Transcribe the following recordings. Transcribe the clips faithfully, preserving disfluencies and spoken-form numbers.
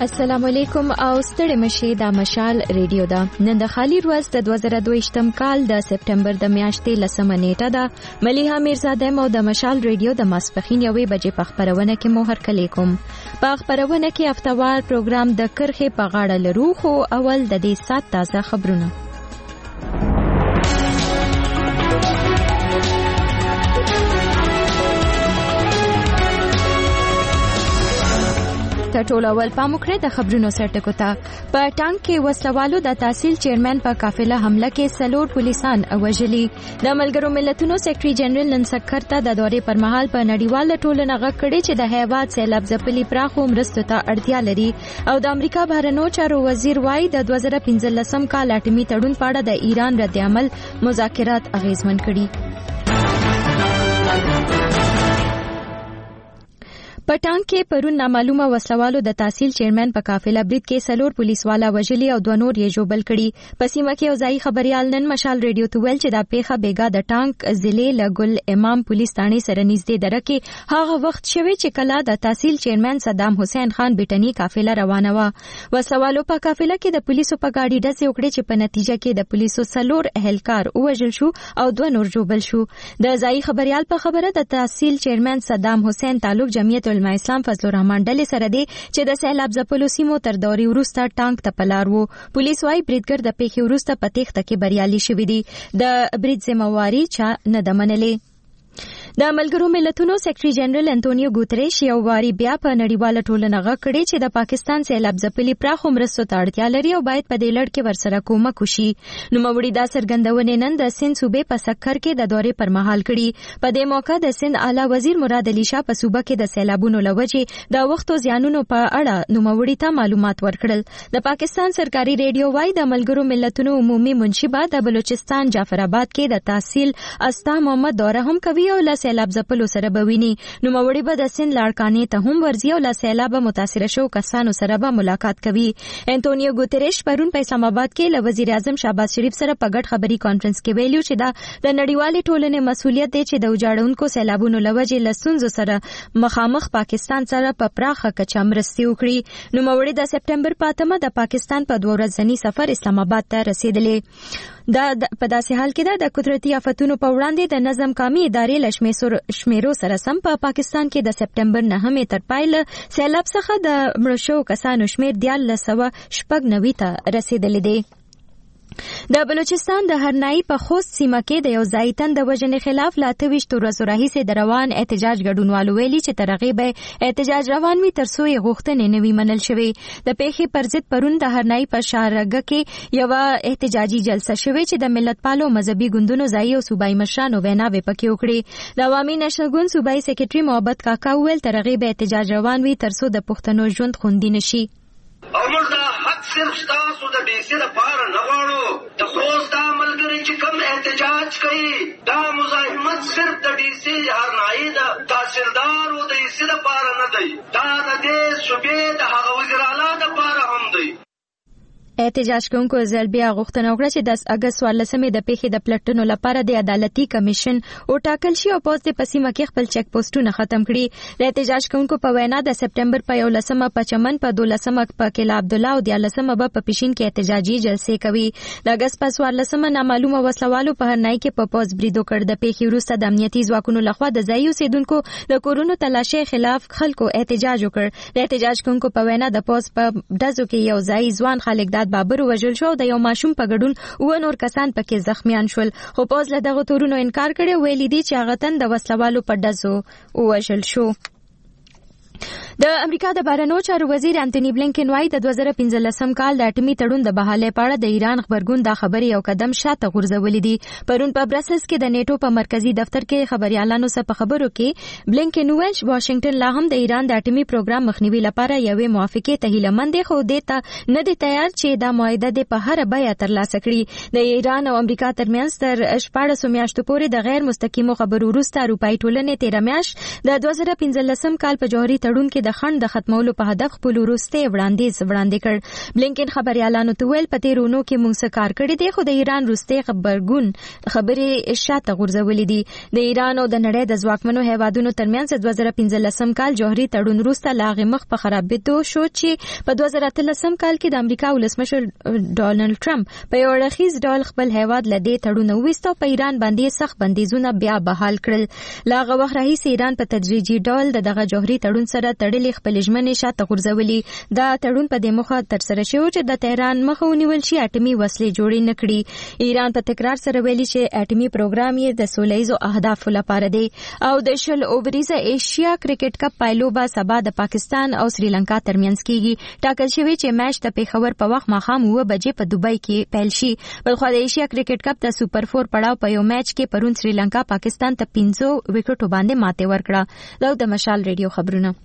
السلام علیکم او ستړي مشه د مشال ریډیو دا نن د خالی ورځ د دوه زره دوه کال د سپټمبر د میاشتې لسمه نیټه ده. ملیحه میرزاده مو د مشال ریډیو د ماسپخین یوې بجې په خبرونه کې مو هرکلی کوم. په خبرونه کې هفتوار پروګرام د کرخې په غاړه لرو، خو اول د دې سات تازه خبرونه. ټول اول پاموکړه د خبرونو سرټکو ته. په ټانک کې وسلوالو د تحصیل چیرمن په قافله حمله کې سلور پولیسان وژلي. د ملګرو ملتونو سیکریټري جنرال نن سکر ته د دورې پر مهال په نړیواله ټولنه غږ کړی چې د هیواد سیلاب ځپلي پراخو مرستو ته اړتیا لري. او د امریکا بهرنیو چارو وزیر وایي د دوه زره پنځلسم کال اټومي تړون په اړه د ایران رد عمل مذاکرات اغیزمن کړي. په ټانک کې پرون نامعلومه وسلوالو د تحصیل چیرمن په قافله برید کې سلور پولیسوالا وژلي او دوه نور یې ژوبل کړي. په سیمه کې یو ځایي خبريال نن مشال ریډیو ته ویل چې دا پیښه بیګا د ټانک ضلع لګل امام پولیس ثانې سره نږدې دره کې هغه وخت شوی چې کله د تحصیل چیرمن صدام حسین خان بیٹنی قافله روانه و. وسلوالو په قافله کې د پولیسو په گاډي ډزې وکړې چې په نتیجه کې د پولیسو سلور اهلکار وژل شو او دوه نور ژوبل شو. د ځایي خبريال په خبره د تحصیل چیرمن صدام حسین تعلق جمعیت علماء اسلام فضل الرحمن ډلې سره دی چې د سیلاب ځپلو سیمو تر دورې وروسته ټانک ته پلار وو. پولیس وايي بریدګر د پیښې وروسته په تېښته کې بریالي شوي دي. د برید ذمہواري چا نه ده منلې. د ملګرو ملتونو سیکریټري جنرال انټونیو ګوتریش یو واری بیا په نړیواله ټولنه غږ کړی چې د پاکستان سیلاب ځپلي پراخو مرستو ته اړتیا لري او باید په دې لړ کې ورسره کومک وشي. نوموړي دا څرګندونې نن د سند صوبې په سکر کې د دورې پر مهال کړي. په دې موقع د سند اعلی وزیر مراد علي شاه په صوبه کې د سیلابونو له وجې د وختو زیانونو په اړه نوموړي ته معلومات ورکړل. د پاکستان سرکاري ریډیو وايي د ملګرو ملتونو عمومي منشبه د بلوچستان جعفرآباد کې د تحصیل استا محمد دوره هم کوي او له سیلاب ځپلو سره به ویني. نوموړي به د سند لاړکانې ته هم ورځي او له سیلابه متاثره شو کسانو سره به ملاقات کوي. انټونیو ګوتریش پرون په اسلام آباد کې له وزیر اعظم شهباز شریف سره په ګډ خبري کانفرنس کې ویلو چې دا د نړیوالې ټولنې مسؤلیت دی چې د وجاړونکو سیلابونو له وجې له ستونزو سره مخامخ پاکستان سره په پراخه کچه مرستې وکړي. نوموړي د سپټمبر په اتمه د پاکستان په دوه ورځني سفر اسلام آباد ته رسیدلې. دا په داسې حال کې ده د قدرتي آفتونو په وړاندې د نظم کامي ادارې لشمې شمیرو سره سم په پاکستان کې د سپټمبر نهمې تر پایله سیلاب څخه د مړو شوو کسانو شمیر دیارلس سوه شپږ نوي ته رسیدلی دی. د بلوچستان د هرنائی په خوست سیمه کې د یو ځای تن د وژنې خلاف له اته ویشت ورځو راهیسې د روان احتجاج ګډونوالو ویلي چې تر هغې به احتجاج روان وي تر څو یې غوښتنې نه وي منل شوې. د پیښې پر ضد پرون د هرنائی په شارګه کې یوه احتجاجي جلسه شوې چې د ملتپالو مذهبي ګوندونو ځایي او صوبایي مشرانو ویناوې پکې وکړې. د عوامي نشنل ګوند صوبایي سکرټري محبت کاکا وویل تر هغې به احتجاج روان وي تر څو د پښتنو ژوند خوندي نشي. او موږ دا حق صرف ستاسو د ډي سي لپاره نه غواړو. د خوست دا ملګري چې کوم احتجاج کوي دا مزاحمت صرف د ډي سي هرنائی د تحصیلدار او د ای سي لپاره نه دی، دا د دې صوبې د هغه وزیر اعلی لپاره هم دی. احتجاج کوونکو ځل بیا غوښتنه وکړه چې د اګست څوارلسمې د پیښې د پلټنو لپاره د عدالتي کمیشن وټاکل شي او پوز د په سیمه کې خپل چیک پوسټونه ختم کړي. د احتجاج کوونکو په وینا د سپټمبر په یولسمه په چمن په دولسمه په قلعه عبدالله او دیارلسمه به په پیشین کې احتجاجي جلسې کوي. د اګست په څوارلسمه نامعلومه وسلوالو په هرنائی کې په پوز برید وکړ. د پیښې وروسته د امنیتي ځواکونو لخوا د ځایي اوسېدونکو د کورونو تلاشۍ خلاف خلکو احتجاج وکړ. د احتجاج کوونکو په وینا د پوز په ډزو کې یو ځایي ځوان خالقداد بابر وژل شو او د یو ماشوم په ګډون اووه نور کسان پکې زخمیان شول، خو پوز له دغو تورونو انکار کړی. ویلي دي چې هغه تن د وسلوالو په ډزو ووژل شو. د امریکا د بهرنیو چارو وزیر انټونی بلینکن وايي د دوه زره پنځلسم کال د اټومي تړون د بحالۍ په اړه د ایران خبرګون دا خبرې یو قدم شاته غورځولې دي. پرون په برسلز کې د نیټو په مرکزی دفتر کې خبريالانو سره په خبرو کې بلینکن ویل واشنگټن لا هم د ایران د اټومي پروګرام مخنیوي لپاره یوې موافقې ته هیله مند دی، خو دې ته نه دی تیار چې دا معاهده د په هر بیه ترلاسه کړي. د ایران او امریکا ترمنځ تر شپاړسو میاشتو پورې د غیر مستقیمو خبرو وروسته اروپایي ټولنې تیره میاشت د دوه زره پنځلسم کال په جوهري تړون کې د خنډ د ختمولو په هدف خپل وروستي وړاندیز وړاندې کړ. بلینکن خبريالانو ته ویل په تیرونو کې موږ څه کار کړی دی، خو د ایران وروستي خبرګون خبرې شاته غورځولې دي. د ایران او د نړۍ د ځواکمنو هیوادونو ترمنځ د دوه زره پنځلسم کال جوهري تړون وروسته لاغې مخ په خرابېدو شو چې په دوه زره اتلسم کال کې د امریکا ولسمشر ډونالد ټرمپ په یو اړخیز ډول خپل هیواد له دې تړون وروسته په ایران باندې سخت بندیزونه بیا بحال کړل. لا هغه وخت راهیسې ایران په تدریجي ډول د دغه جوهري تړون سره تړلې خپل ژمنې شاته غورځولې. دا تړون په دې موخه ترسره شوی چې د تهران مخه ونیول شي اټومي وسلې جوړې نه کړي. ایران په تکرار سره ویلي چې اټومي پروګرام یې د سولهییزو اهدافو لپاره دی. او د شل اووریزه ایشیا کرکټ کپ پایلوبه سبا د پاکستان او سریلانکا ترمنځ کیږي. ټاکل شوی چې میچ د پیښور په وخت ماښام اوه بجې په دوبۍ کې پیل شي. بلخو د ایشیا کرکټ کپ د سوپر فور پړاو په یو میچ کې پرون سریلانکا پاکستان ته پنځه وکټو باندې ماته ورکړه. دا د مشال ریډیو خبرونه.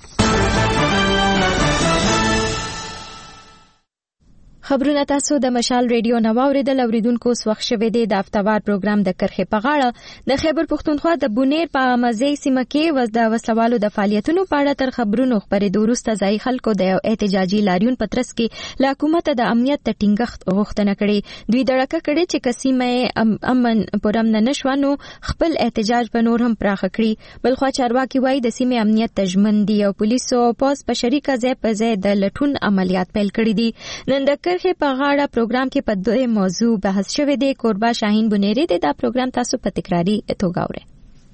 خبرونه تاسو د مشال ریډیو نو اوریدل. اوریدونکو وخت شوه دی د افتوار پروګرام د کرخه په غاړه د خیبر پښتونخوا د بونیر په مزي سیمه کې وز د وسلوالو د فعالیتونو په اړه تر خبرونو خبرې د وروسته ځای خلکو د احتجاجي لاریون پترس کې له حکومت د امنیت د ټینګښت غوښتنه کړې. دوی دړکه کړې چې کسیمه امن پرم نه نشوانو خپل احتجاج په نور هم پراخ کړي. بلخو چارواکي وایي د سیمه امنیت تجمن دي او پولیسو پوس په شریکه ځای په ځای د لټون عملیات پیل کړي دي. نن د کرخه په غاړه پروګرام کې په دوه موضوع بحث شوی دی. کوربا شاهین بنيري دی. دا پروګرام تاسو په تکراری توګه اورئ.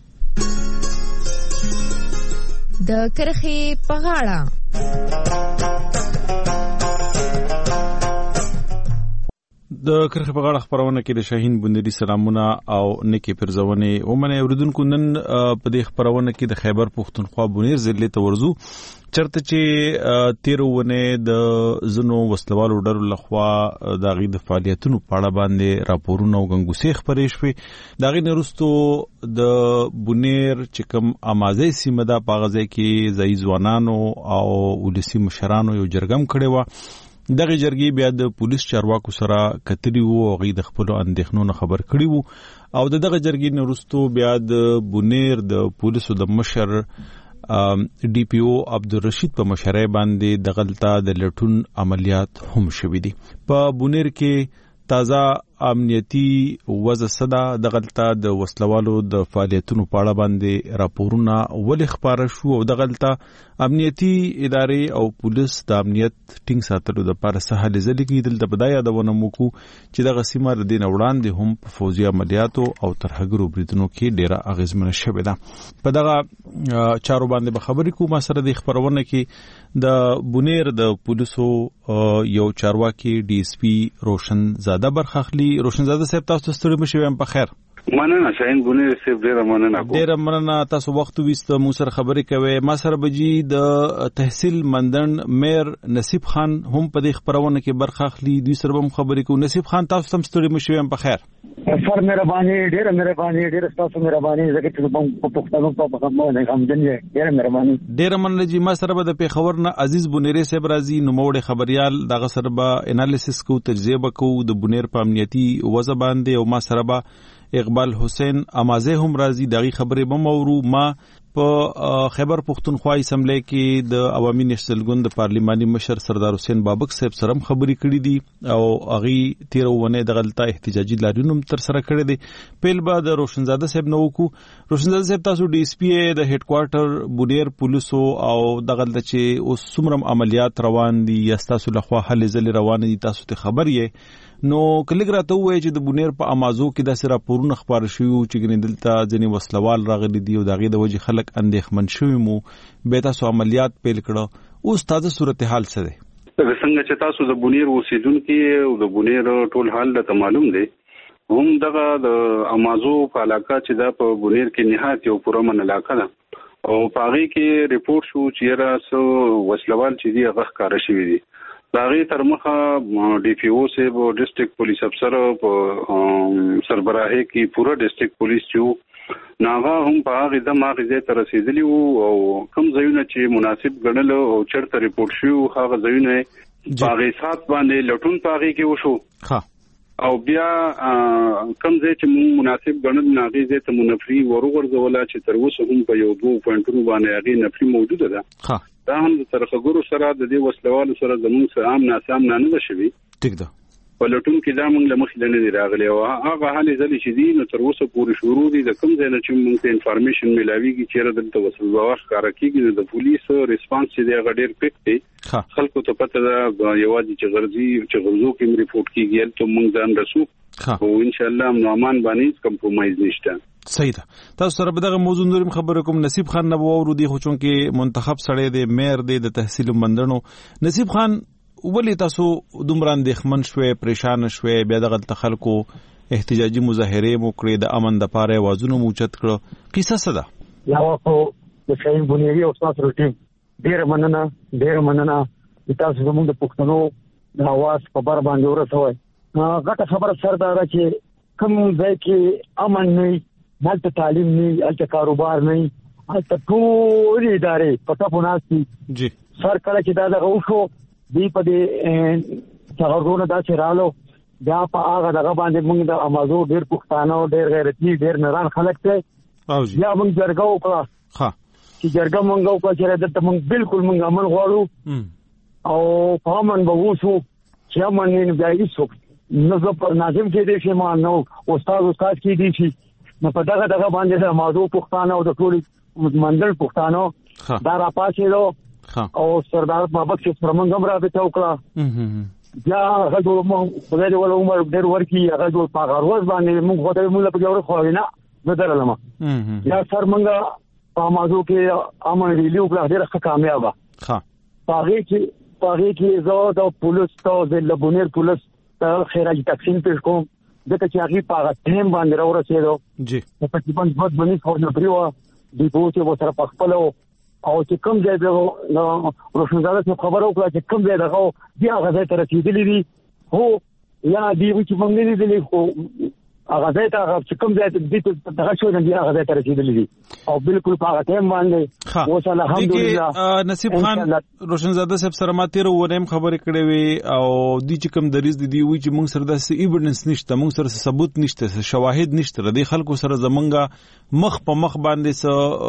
د کرخه په غاړه د کرخه په غاړه خبرونه کې د شاهین بنيري سلامونه او نیکی پرزونه ومنه اوریدونکو. نن په دې خبرونه کې د خیبر پښتونخوا بونیر ضلع ته ورزو چرته چې تیرونه د زنو وسلوالو ډلو لخوا د غي د فعالیتونو په اړه باندې راپورونه او غنګوسې خبرې شوې. د غي نرستو د بونیر چې کوم امازې سیمه ده په غزه کې ځای ځوانانو او ولسی مشرانو یو جرګم کړي و. دغه جرګې بیا د پولیس چارواکو سره کتلی وو او غي د خپل اندېښنو خبر کړي وو. او دغه جرګې نرستو بیا د بونیر د پولیسو د مشر ډي پی او عبدالرشید په مشرۍ باندې د غلطه د لټون عملیات هم شوې دي. په بونیر کې تازه امنیتی وضع صدا د غلطه د وسلوالو د فعالیتونو په اړه باندې راپورونه ولې خبره شو او د غلطه امنیتی ادارې او پولیس د امنیت ټینګ ساتلو د لپاره سهال ځلې کېدل. د بدايه د ونموکو چې د غسیمه د دین وړاندې هم په فوزي عملیاتو او ترهګرو بریدونو کې ډیره اغیزمنه شوې ده. په دغه چارو باندې به خبرې کوم سره د خبرونه کې د بونیر د پولیسو یو چارواکي ډي اس پی روشن زاده برخاخلي. روشن زاده صاحب تاسو ستړي مشئ هم په خیر. مننه شاهین بونیر صاحب ډیره مننه کوم. ډیره مننه تاسو وخت وست مو سره خبرې کوي. ما سره بجی د تحصیل مندن میر نصیب خان هم په دې خبرونه کې برخه اخلي. دوی سره هم خبرې کوو. نصیب خان تاسو هم ستړي مشئ هم په خیر. سر مهرباني ډیره مهرباني ډیره تاسو مهرباني زکه چې په پښتنو په خبرونه هم دنه ډیره مهرباني ډیره مننه جی. ما سره به د پیښور نه عزیز بونیری صاحب راځي نو موړ خبريال دغه سره به انالیسس کو تجزیه وکړو د بونیر په امنیتي وضع باندې. او ما سره به اقبال حسین امازه هم راځي دغه خبرې به مورو. ما په خیبر پښتونخوا اسمبلی کې د عوامي نېشنل ګوند د پارلیماني مشر سردار حسین بابک صاحب سره خبرې کړې دي او هغه تیرونه د غلطه احتجاجي لاریون تر سره کړې دي. پیل بعد روشنزاده صاحب نو کو. روشنزاده صاحب تاسو ډي اس پی د هډ کوارټر بونیر پولیسو او د غلطه چې اوس څومره عملیات روان دي یا تاسو لخوا هلې ځلې روان دي تاسو ته خبر یې نو کلیګ راته وایي چې د بونیر په امازو کې د سره پورونه خبر شوی چې ګنیدلته ځنی وسلوال راغلي دي او دغه د وجه خلک اندېښمن شوی مو به تاسو عملیات پیل کړو. اوس تازه صورتحال څه ده؟ څنګه چې تاسو د بونیر اوسیدونکو او د بونیر ټول حال ته معلوم دی هم دغه د امازو په علاقه چې دا په بونیر کې نهایت یو پرمن علاقه ده او پاغي کې ریپورت شو چې را سو وسلوال چې دی هغه ښکار شوی دي. داغي تر مخه ډي پی او سے وہ ډسټریکټ پولیس افسر په سربراهي کې پورا ډسټریکټ پولیس چې ناغه هم په هغه د ماغه ځای ته رسیدلی او کوم ځایونه چې مناسب ګڼل او چرته ریپورت شو هغه ځایونه باغې سات باندې لټون پاغي کې وشو. ها او بیا کم ځای چې موږ مناسب ګڼل ناغي ځای ته منفري ورغورځولا چې تر اوسه هم په یو دوه پوینټونو باندې هغه نفري موجوده ده ها دا هم د ترخګورو سره د دې وسلوالو سره زموږ سره عام ناسام نه شوي ټیک ده ولټون کې دا موږ له مخې نه راغلي او هغه حالې ځلې چې دي نو تر اوسه پورې شروع دي د کوم ځای نه چې موږ ته انفارمیشن ملاويږي چې دلته وسلوال کار کوي د پولیسو ریسپانس چې دی غډیر پک دی خلکو ته پته ده یوازې چې غرضی چې غرضو کې ریپورت کیږي ته موږ ځان رسو او ان شاء الله نومان باندې کمپرمایز نشته. صحیح ده. تاسو سره به دغه موضوع نورم خبرې کوم. نصیب خان نه وورو دی خو چون کې منتخب سړی دی مېر دی د تحصیل مندنو. نصیب خان ولی تاسو دومره اندېښمن شوي پریشان شوي بیا دغه خلکو احتجاجي مظاهره مو کړې د امن د پاره وازونو موچت کړو قصه څه ده؟ یا خو د شاهین بنيري او تاسو روټین ډیر مننه ډیر مننه تاسو زموږ د پښتنو د आवाज په بار باندې ورسوي. غټه خبره سردار چې کوم ځای کې امن نه هلته تعلیم نه هلته کاروبار نه هلته ټول ادارې پټه پوناسي جی سر کله چې دا دغه وشو دی په دې څنګه دا چې رالو دا په هغه دغه باندې موږ د امازو ډیر پښتانه ډیر غیرتي ډیر نران خلک ته او جی یا موږ جرګه وکړه ها چې جرګه موږ وکړه چې دلته موږ بالکل موږ امن غواړو او په امن به وشو چې امن نه بیا هیڅ نو زه ناظم کې دي چې ما نو استاد استاد کې دي چې نو په دغه دغه باندې د موضوع پښتانه او د ټول منډل پښتانه دا را پاتې دو او سردار بابک چې پرمنګم را به توکړه بیا هغه ټول مو په دې ول عمر ډېر ورکی هغه ټول په غروز باندې موږ غوډه موږ په جوړ خو نه نه درلم یا سر منګه په موضوع کې امن ویلو په ډېر ښه کامیاب ښه پاره کې پاره کې زه د پولیس ته د لبونیر پولیس خیراجی تقسیم پیش کوم دغه چې هغه په ټیم باندې راورسېدو جی په تقریبا دوه بنی خو نه پریو دی په چې وسره پخپل او چې کوم ځای د روشنزاده څخه خبرو کړه چې کوم ځای دغه بیا هغه ځای ته رسیدلی دي هو یا دی چې موږ نه دي خو هغه ځای ته چې کوم ځای ته دغه شو نه هغه ځای ته رسیدلی دي او بالکل په هغه ټیم باندې اوس الحمدلله نصیب خان روشنزاده صاحب سره ما تیر وریم خبرې کړې وي او د چې کوم دریز دي دی وی چې موږ سره د ایویډنس نشته موږ سره ثبوت نشته شواهد نشته د خلکو سره زمونږه مخ په مخ باندې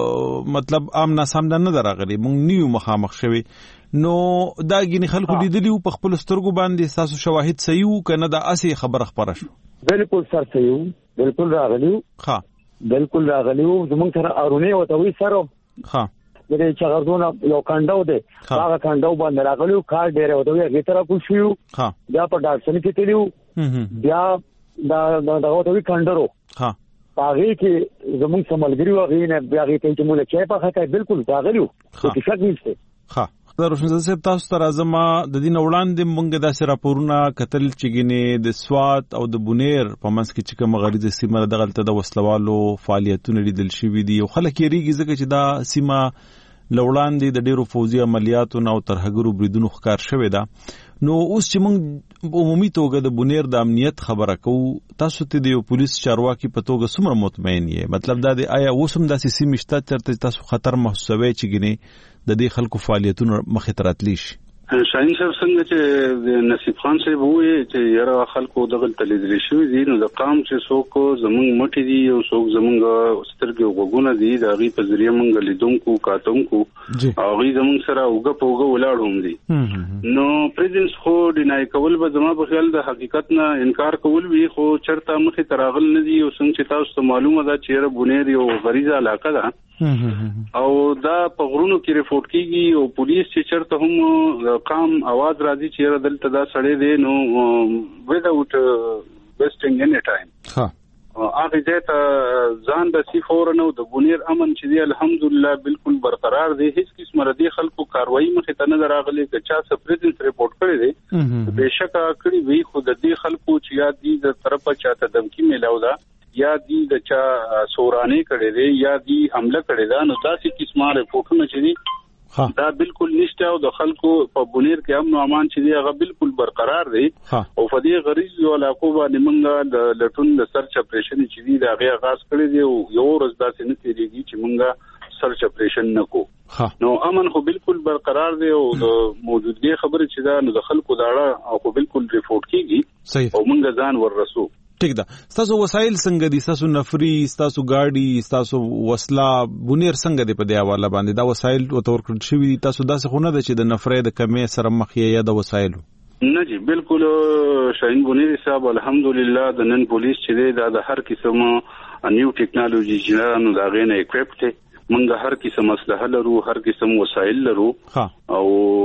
څه مطلب امنا سم نه دراغلي موږ نیو مخامخ شوي نو دا غني خلکو لیدلی په خپل سترګو باندې تاسو شواهد صحیح کنه دا اسی خبره خبره شو بالکل سر صحیح بالکل راغلیو ها بالکل راغلیو زمونږ سره ارونه وته وی سره ها د چغردون یو کانداو دی هغه کانداو باندې راغلیو کار ډیره وته وی هغه طرف کوشیو ها بیا په ډاکټر کې تلیو بیا دا دا وته وی کاندرو ها هغه کې زمونږ سملګری وغه نه بیا هغه ته چې موږ چې په خاطر بالکل راغلیو چې شک نشته ها دا روشنزاده صاحب تاسو ته راځم د دین وړاندې مونږ د راپورونه کتل چګینه د سوات او د بونیر په منځ کې چې کوم غریزه سیمه د غلطه د وسلوالو فعالیتونه لیدل شوې دي او خلک یې ریږي ځکه چې دا سیمه لوړاندې د ډیرو فوزي عملیاتو او ترهګرو بریدونو ښکار شوې ده نو اوس چې مونږ عمومي توګه د بونیر د امنیت خبره کوو تاسو ته د پولیس چارواکي په توګه څومره مطمئن یې مطلب دا دی آیا اوس هم داسې سیمه شته چې تاسو خطر محسوسوي چې ګینه د دې خلکو فعالیتونو مخې ته راتلی شي شاهین صاحب څنګه چې نصیب خان صاحب وایي چې یاره خلکو دغه تللی شوی دي نو د قام چې څوک زمونږ مټي دي او څوک زمونږ سترګې وګونه دي د هغې په ذریعه مونږ لیدونکو کاتونکو هغوی زمونږ سره اوږه په اوږه ولاړ هم دي نو پریزنس خو ډینای کول به زما په خیال د حقیقت نه انکار کول وي خو چرته مخې ته راغل نه دي او څنګه چې تاسو ته معلومه ده چې یاره بونیر یو غریزه علاقه ده او دا په غرونو کې ریپورت کیږي او پولیس چې چرته هم قام आवाज راځي چې دلته دا سړی دی نو without wasting any time ها هغه ځای ته ځان د سی فور نو د بونیر امن چې دی الحمدلله بالکل برقرار دی هیڅ قسم ردی خلکو کاروایی مخې ته نه راغلي که چا سپریزنس ریپورت کړی دی بهشکه کړی وی خو د دې خلکو چې یا دی د طرفه چاته دمکی میلاو دا یا دی د چا سورانه کړي دي یا دی حمله کړي دا نو تاسو کیسه ریپورتونه چې دي دا بالکل نشته او د خلکو په بونیر کې امن او امان چې دی هغه بالکل برقرار دی او په دې غریز یو علاقو باندې موږ د لټون د سرچ اپریشن چې دی دا غي آغاز کړی دی او یو ورځ داسې نه تیریږي چې موږ سرچ اپریشن نکو. نو امن خو بالکل برقرار دی او د موجودګي خبره چې دا نو د خلکو داړه او خو بالکل ریپورت کیږي او موږ ځان وررسو. ٹھیک ده. تاسو وسایل څنګه دي؟ تاسو نفري، تاسو گاډي، تاسو وسلا بونیر څنګه دي په دی حواله باندې؟ دا وسایل او تور کړی شوی دي تاسو داسې خو نه ده چې د نفرې د کمې سره مخ یې یا د وسایلو؟ نه جی بالکل شاهین بونیر صاحب الحمدلله د نن پولیس چې دی دا د هر قسم نیو ټیکنالوژي جنانو دا غینه اکویپټ دی. منګه هر قسم اسلحه لرو، هر قسم وسایل لرو او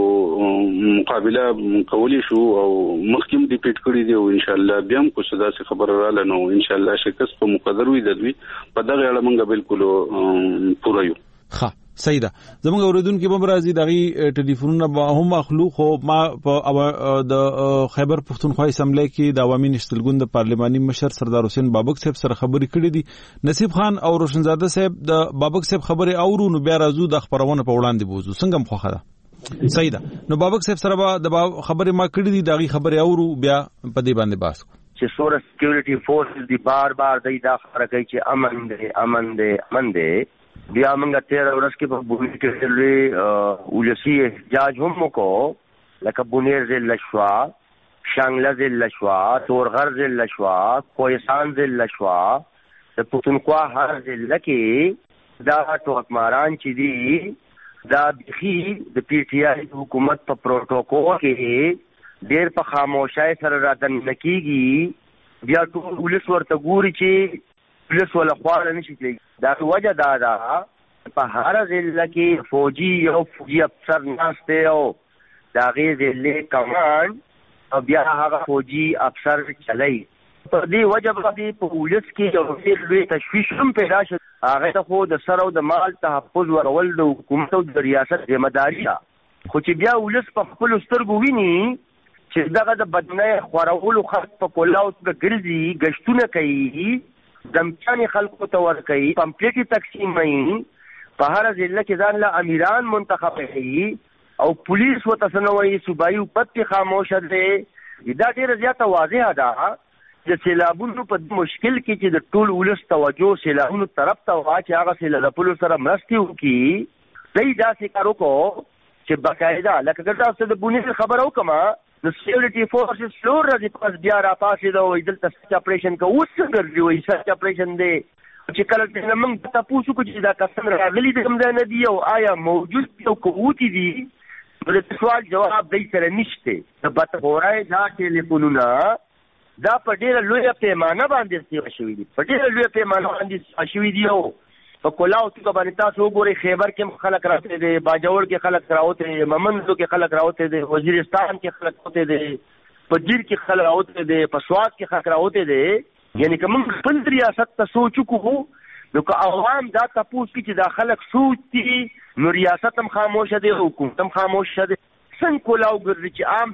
مقابله کولی شو او مخکیم دی پیټ کړی دی او ان شاء الله بیا هم کو صدا سي خبر رااله نو ان شاء الله شکست په مقدر وي د دوی په دغه اړه منګه بالکل پوره یو. ها صحیح ده. زموږ اوریدونکو به راځي دغه ټلیفونونه به هم مخلوق خو ما په د خیبر پښتونخوا اسمبلی کې د عوامي نشتلګون د پارلماني مشر سردار حسین بابک صاحب سره خبرې کړې دي. نصیب خان او روشنزاده صاحب د بابک صاحب خبرې اورو نو بیا راځو د خبرونه په وړاندې بوزو. څنګه مخه ده؟ صحیح ده. نو بابک صاحب سره به د خبرې ما کړې دي دغه خبرې اورو بیا په دې باندې باس کو چې سور سکیورټي فورسز دی بار بار دای دا خبره کوي چې امن دی امن دی امن دی. بیا موږ تیر ورځ کې په بونیر کې لوی ولسی احتجاج هم کو لکه بونیر ضلع شوا، شانګله ضلع شوا، تورغر ضلع شوا، کوهستان ضلع شوا، د پښتونخوا هر ضلع کې دا ټوکماران چې دي دا بخي د پی ټی آی حکومت په پروتوکول کې ډېر په خاموشۍ سره راتن نکېږي. بیا ټول ولس ورته ګوري چې پولیس ولا خوار نشي کېږي. دا وجه دا ده په هر ضلع کې فوجي یو فوجي افسر ناشته او دا غي ضلع کمانډ او بیا هغه فوجي افسر چلای. په دې وجه باندې په پولیس کې یو ډېر لوی تشویش هم پیدا شو. هغه ته خو د سر او د مال تحفظ ورول د حکومت او د ریاست ذمہ داری ده. خو چې بیا ولس په خپل سترګو ویني چې دغه د بدنۍ خورولو خلک په کولاو کې ګرځي، گشتونه کوي، دمچانی خلقو ته ورکوي، پمپلیټي تقسیموي، په هر ضلع کې ځان له امیران منتخب کوي او پولیس ورته سنوي صوبایي حکومت کې خاموشه دی. دا ډېره زیاته واضحه ده د سیلابونو په مشکل کې چې د ټول ولس توجه سیلابونو طرف ته وا چې هغه سیلابونو سره مرستې وکړي. دی داسې کار وکړو چې باقاعده لکه که تاسو د بونیر خبره وکړم نو سیکورټي فورسز فلور راځي پاس بیا را پاسې دا وایي دلته سرچ اپریشن کوو. اوس څنګه ګرځي وایي سرچ اپریشن دی چې کله چې موږ تاسو کو چې دا کسان راغلي د کوم ځای نه دي او آیا موجود دي او کووتي دي نو د سوال جواب دی سره نشته. د بټغورای دا ټلیفونونه دا په ډېره لویه پیمانه باندې سیوا شوي دي، په ډېره لویه پیمانه باندې سیوا شوي دي. او په کولاو توګه باندې تاسو وګورئ خیبر کې خلک راوته دي، باجوړ کې خلک راوته دي، ممندو کې خلک راوته دي، وزیرستان کې خلک راوته دي، په جیر کې خلک راوته دي، په سواد کې خلک راوته دي. یعنی که موږ خپل ریاست ته سوچ وکړو نو که عوام دا تاسو کې چې دا خلک سوچ دي نو ریاست هم خاموشه دي، حکومت هم خاموشه دي. څنګه کولاو ګرځي چې عام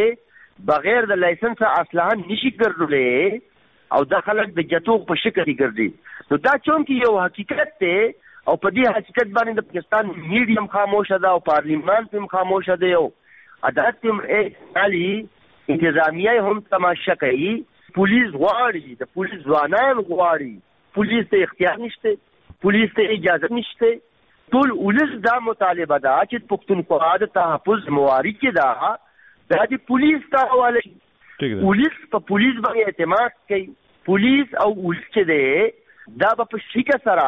سړی بغیر د لایسنس اسلحه نشي ګرځولای او دا خلک د جټو په شکل ګرځي. نو دا چون کې یو حقیقت دی او په دې حقیقت باندې د پاکستان میډیم خاموشه ده او پارلیمان هم خاموشه دی او عدالت هم عالی انتظامیه هم تماشا کوي. پولیس غواړي، د پولیس ځوانان غواړي، پولیس ته اختیار نشته، پولیس ته اجازه نشته. ټول ولس دا مطالبه ده چې پښتونخوا د تحفظ موارد کې ده دا د پولیس ته حواله شي. پولیس په پولیس باندې اعتماد کوي. پولیس او ولس چې دی دا په شیکه سره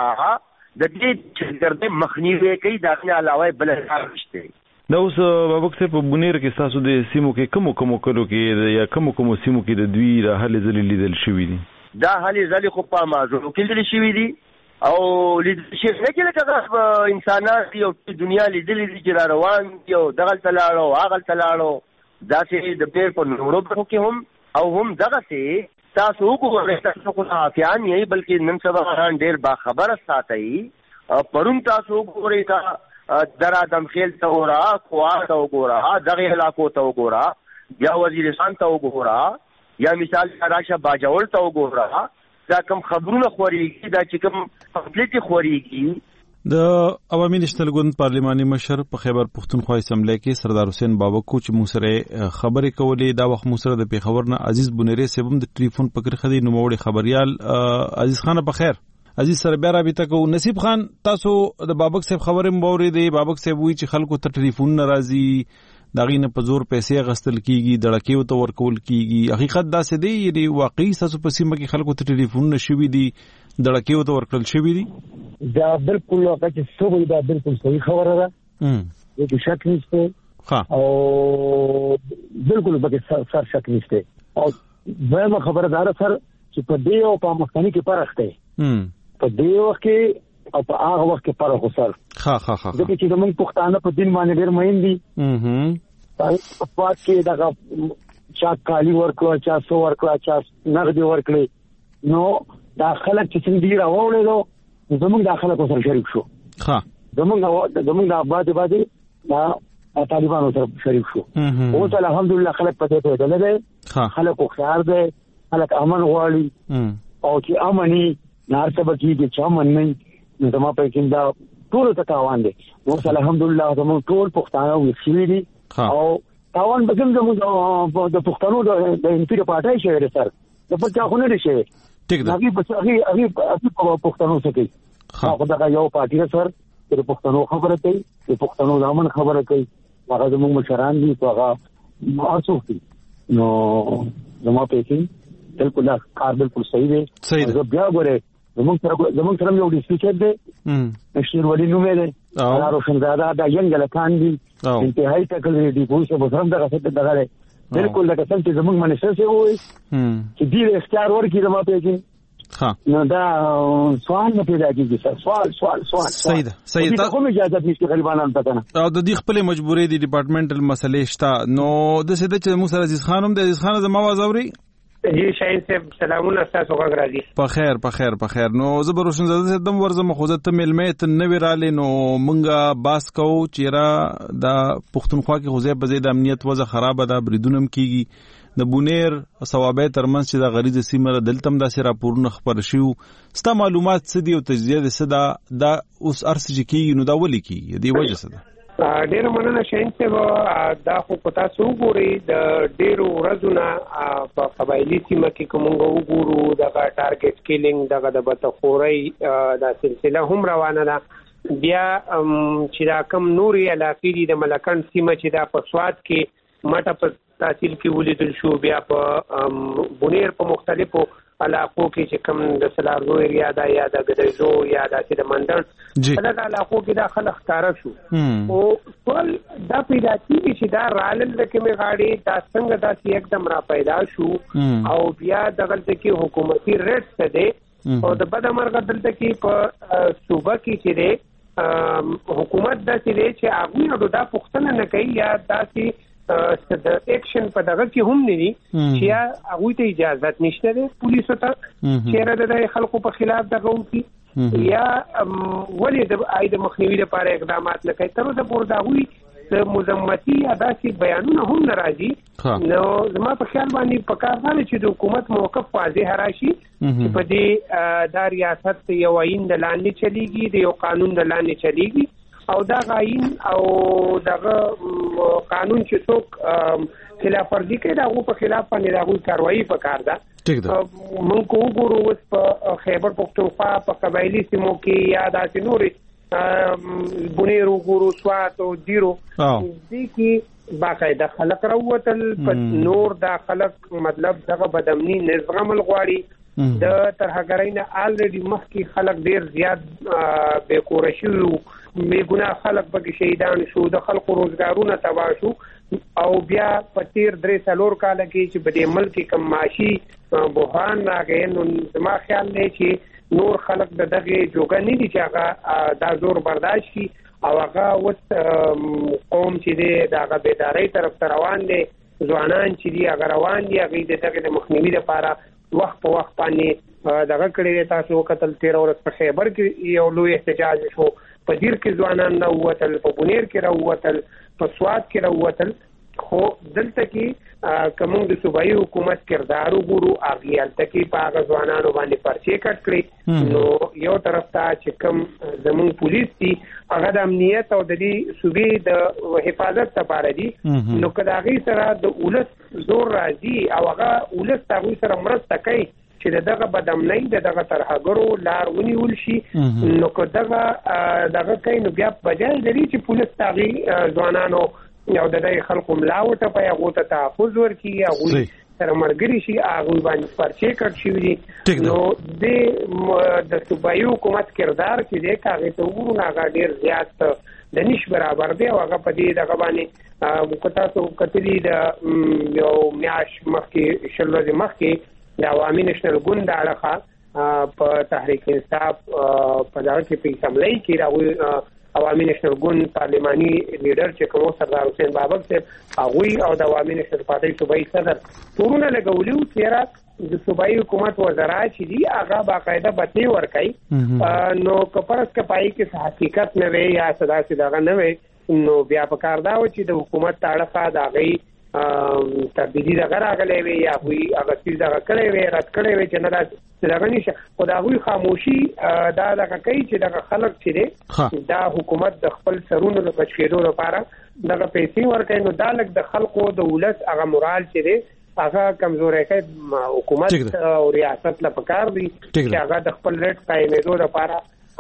د دې چرګرد مخنیوي کوي. دا نه علاوه بل کار نشته. دا اوس بابک صاحب په بونیر کې تاسو د سیمو کې کوم کوم کلو کې یا کوم کوم سیمو کې د دوی را هلي ځلې لیدل شوې دي؟ دا هلي ځلې خو په مازو کې لیدل شوې دي او لیدل شوې نه کې لکه انسانان یو دنیا لیدلې دي چې را روان دي او دغه تلاړو هغه تلاړو دا چې د پیر په نورو برخو کې هم او هم دغه سي تاسو وګورئ تاسو خو افیان یې بلکې نن سبا ډېر با خبره ساتي. پرون تاسو وګورئ تا در آدم خیل ته وګورا، کوار ته وګورا، دغه علاقو ته وګورا، یا وزیرستان ته وګورا، یا مثال راشه باجوړ ته وګورا. دا کوم خبرونه خوريږي دا چې کوم کمپلیټي خوريږي. د عوامي نشتلګوند پارلماني مشر په خیبر پښتونخوا اسمبلی کې سردار حسین بابکو چې موږ سره خبرې کولې دا وخت موږ سره د پیښور نه عزیز بونیری صاحب د ټلیفون پکړه خدي نوموړي خبريال. عزیز خان په خیر. عزیز سره بیا رابطه کوو. نصیب خان تاسو د بابک صاحب خبرې مبورې دی. بابک صاحب وی چې خلکو ته ټلیفون ناراضي داغې نه په زور پیسې غستل کیږي دړکې ورته ورکول کیږي. حقیقت داسې دی یعنی واقعي تاسو په سیمه کې خلکو ته ټلیفون نشوي دي دړکې ورته ورکړل شوي دي؟ دا بالکل واقع چې څه دا بالکل صحیح خبره ده. هیڅ شک نشته او بالکل پکې سر شک نشته. او زما خبردار سر چې په دې او په مخکنی کې فرق دی. په دې وخت کې او په هغه وخت کې فرق وسر. ها ها ها د چې موږ پښتانه په دین باندې ډېر مین دي. اه په پات کې دا چا کالی ورکو چا سو ورکو چا نغدي ورکړي نو دا خلک چې څنګه دی راوړل زموږ د خلکو سره شریک شو. ها زموږ زموږ د آباد باندې دا طالبانو سره شریک شو. او ته الحمدلله خلک پته ته دلته خلک خو دي خلک امن غواړي او چې امني نارسبه کیږي چې امن نه نو زما په کې دا ټول ته تاوان دي. نو الحمدلله زموږ ټول پښتانه وسیلې دي او تاوان به زموږ د پښتنو د انفیر پارټای شوی سر د پچا خو نه دي شوی. ټیک ده. هغه په هغه هغه پښتنو څخه کوي. هغه دا یو پارټي سر د پښتنو خبره کوي د پښتنو د امن خبره کوي. هغه زموږ مشران دي هغه معصوم دي. نو زما په کې بالکل دا کار بالکل صحیح دی. صحیح ده. بیا غره زموږ سره زموږ سره یو ډیسپیچر دی شیر ولی نومې دی او روشنزاده دا ینګل کان دي انتهایی تکل دی کوم څه بسرم دغه څه دغه بالکل دا څنګه چې زموږ منشر سی وای چې دې اختیار ورکړي زما په کې. ها نو دا سوال نه پیدا کیږي سوال سوال سوال. صحیح ده. صحیح ده. کوم اجازه نشته غریبانو ته نه او د دې خپل مجبورې دي ډپارټمنټل مسلې شته. نو د څه د چې موږ سره عزیز خانم د عزیز خان زما आवाज اوري؟ جی شاهین صاحب سلامونه تاسو غږ راځي. په خیر په خیر په خیر. نو زه به روشنزاده صاحب دم ورزم خو زه ته ملمه ته نه ویراله نو مونږه باس کو چیرې دا پښتونخوا کې خوځې په زید امنیت وضع خراب ده بریدونم کیږي د بونیر ثوابه ترمنځ چې د غریزه سیمه دلتم داسې راپورونه خبر شيو. ستا معلومات څه دي او تجزیه څه ده دا اوس ارسج کیږي نو دا ولي کیږي دی وجه څه ده؟ ډیر مننه شاهین صاحب. دا خو پتا سو ګوري د ډیرو ورځونه په قبایلی سیمه کې کومه وګورو دغه ټارګټ کیلینګ دغه د بتخوري دا سلسله هم روانه ده. بیا چې دا کم نوري علاقې دي د ملکن سیمه چې دا په سواد کې ماته په تحصیل کې ولیدل شو. بیا په بونیر په مختلفو علاقو کې چې کوم د سلارزو ایریا دا یا د ګدایزو یا د مندړ په علاقو کې دا خلک ښکارا شو. او ټول دا پیدا کیږي چې دا رالل د کومې غاړي دا څنګه داسې یکدم را پیدا شو او بیا دغلته کې حکومتي ریټ څه دی او د بدمرغه دلته کې په صوبه کې چې دی حکومت داسې دی چې هغوی دا پوښتنه نه کوي یا داسې د اکشن په دغه کې هم نه دي چې یا هغه ته اجازه نشته ده پولیسو ته چې د خلکو په خلاف دغه وکړي یا ولې د اې د مخنیوي لپاره اقدامات نه کوي. تر اوسه پورې دا وی د مزمتي اداسي بیانونه هم ناراضي. نو زما په خیال باندې په کار باندې چې د حکومت موقف واضح راشي چې په دې د ریاست یو عین د لاندې چلیږي د یو قانون د لاندې چلیږي او دا غاین او دغه قانون چې څوک خلاف ورزي کوي دا غو په خلاف باندې دا غو کاروایی پکار ده. مونږ کو ګورو اوس په خیبر پختونخوا په قبایلی سیمو کې یا داسې نورې بونیر ګورو سوات او دیرو دې کې باقاعده خلک راووتل په نور دا خلک مطلب دغه بدامني نظام غواړي د ترهګرینه الریډي مخکې خلک ډیر زیات بې کور شو بې ګناه خلک پکې شهیدان شو د خلکو روزګارونه تباه شو او بیا په تیر درې څلور کال کې چې په دې ملک کم معاشي بحران راغی نو زما خیال دی چې نور خلک د دغه جوګه نه دي چې هغه دا زور برداشت شي او هغه وس قوم چې دی دغه بیداری طرف ته روان دي ځوانان چې دی هغه روان دي هغه د دغه مخنیوي لپاره وخت په وخت باندې دغه کړي تاسو قتل تیر ورځ په خیبر کې یو لوی احتجاج شو په دیر کې ځوانان نه ووتل په بونیر کې راووتل په سواد کې راووتل خو دلته کې کوم د صوبایي حکومت کردار وګورو هغه الته کې په هغه ځوانانو باندې پرچې کټ کړي نو یو طرف ته چې کوم زمون پولیس دي هغه د امنیت او د دې صوبې د حفاظت لپاره دي نو کداغي سره د اولس زور راځي او هغه اولس تاسو سره مرسته کوي چې دغه بدامنۍ د دغه ترهګرو لار ونیول شي نو که دغه دغه کوي نو بیا بجای لري چې پولیس تاغي ځوانانو یو د دې خلکو ملا وټپي هغه ته تحفظ ورکړي هغه سره مرګري شي هغه باندې پرچې کړ شي نو د د صوبایي حکومت کردار چې د کاغې ته وګورو هغه ډیر زیات د نش برابر دی او هغه په دې دغه باندې مقتا سو کتلی د یو میاش مخکې شلوه مخکې د عوامي نېشنل ګوند اړه په تحریک انصاف په دغه کې په اسمبلی کې راوي عوامي نېشنل ګوند پارلماني لیډر چې کوم سردار حسین بابک صاحب هغه او د عوامي نېشنل پارټي صوبایي صدر ټولونه لګولیو چې د صوبایي حکومت وزرا چې دی هغه باقاعده بتی ورکړي نو کپرس کپای کې حقیقت نه وي یا صدا صدا نه وي نو بیا په کار دا و چې د حکومت تاړه دا غي تبدیلی دغه راغلی وي یا وی هغه چیز دغه کړی وي رد کړی وي چې نه دا دغه نشه خو دا وی خاموشي دا دغه کوي چې دغه خلک چې دا حکومت د خپل سرونو د بچکیدو لپاره دغه پیسې ورکوي نو دا لک د خلکو د ولس هغه مورال چې دی هغه کمزوري کوي حکومت او ریاست لپاره کار دی چې هغه د خپل ریټ قائمېدو لپاره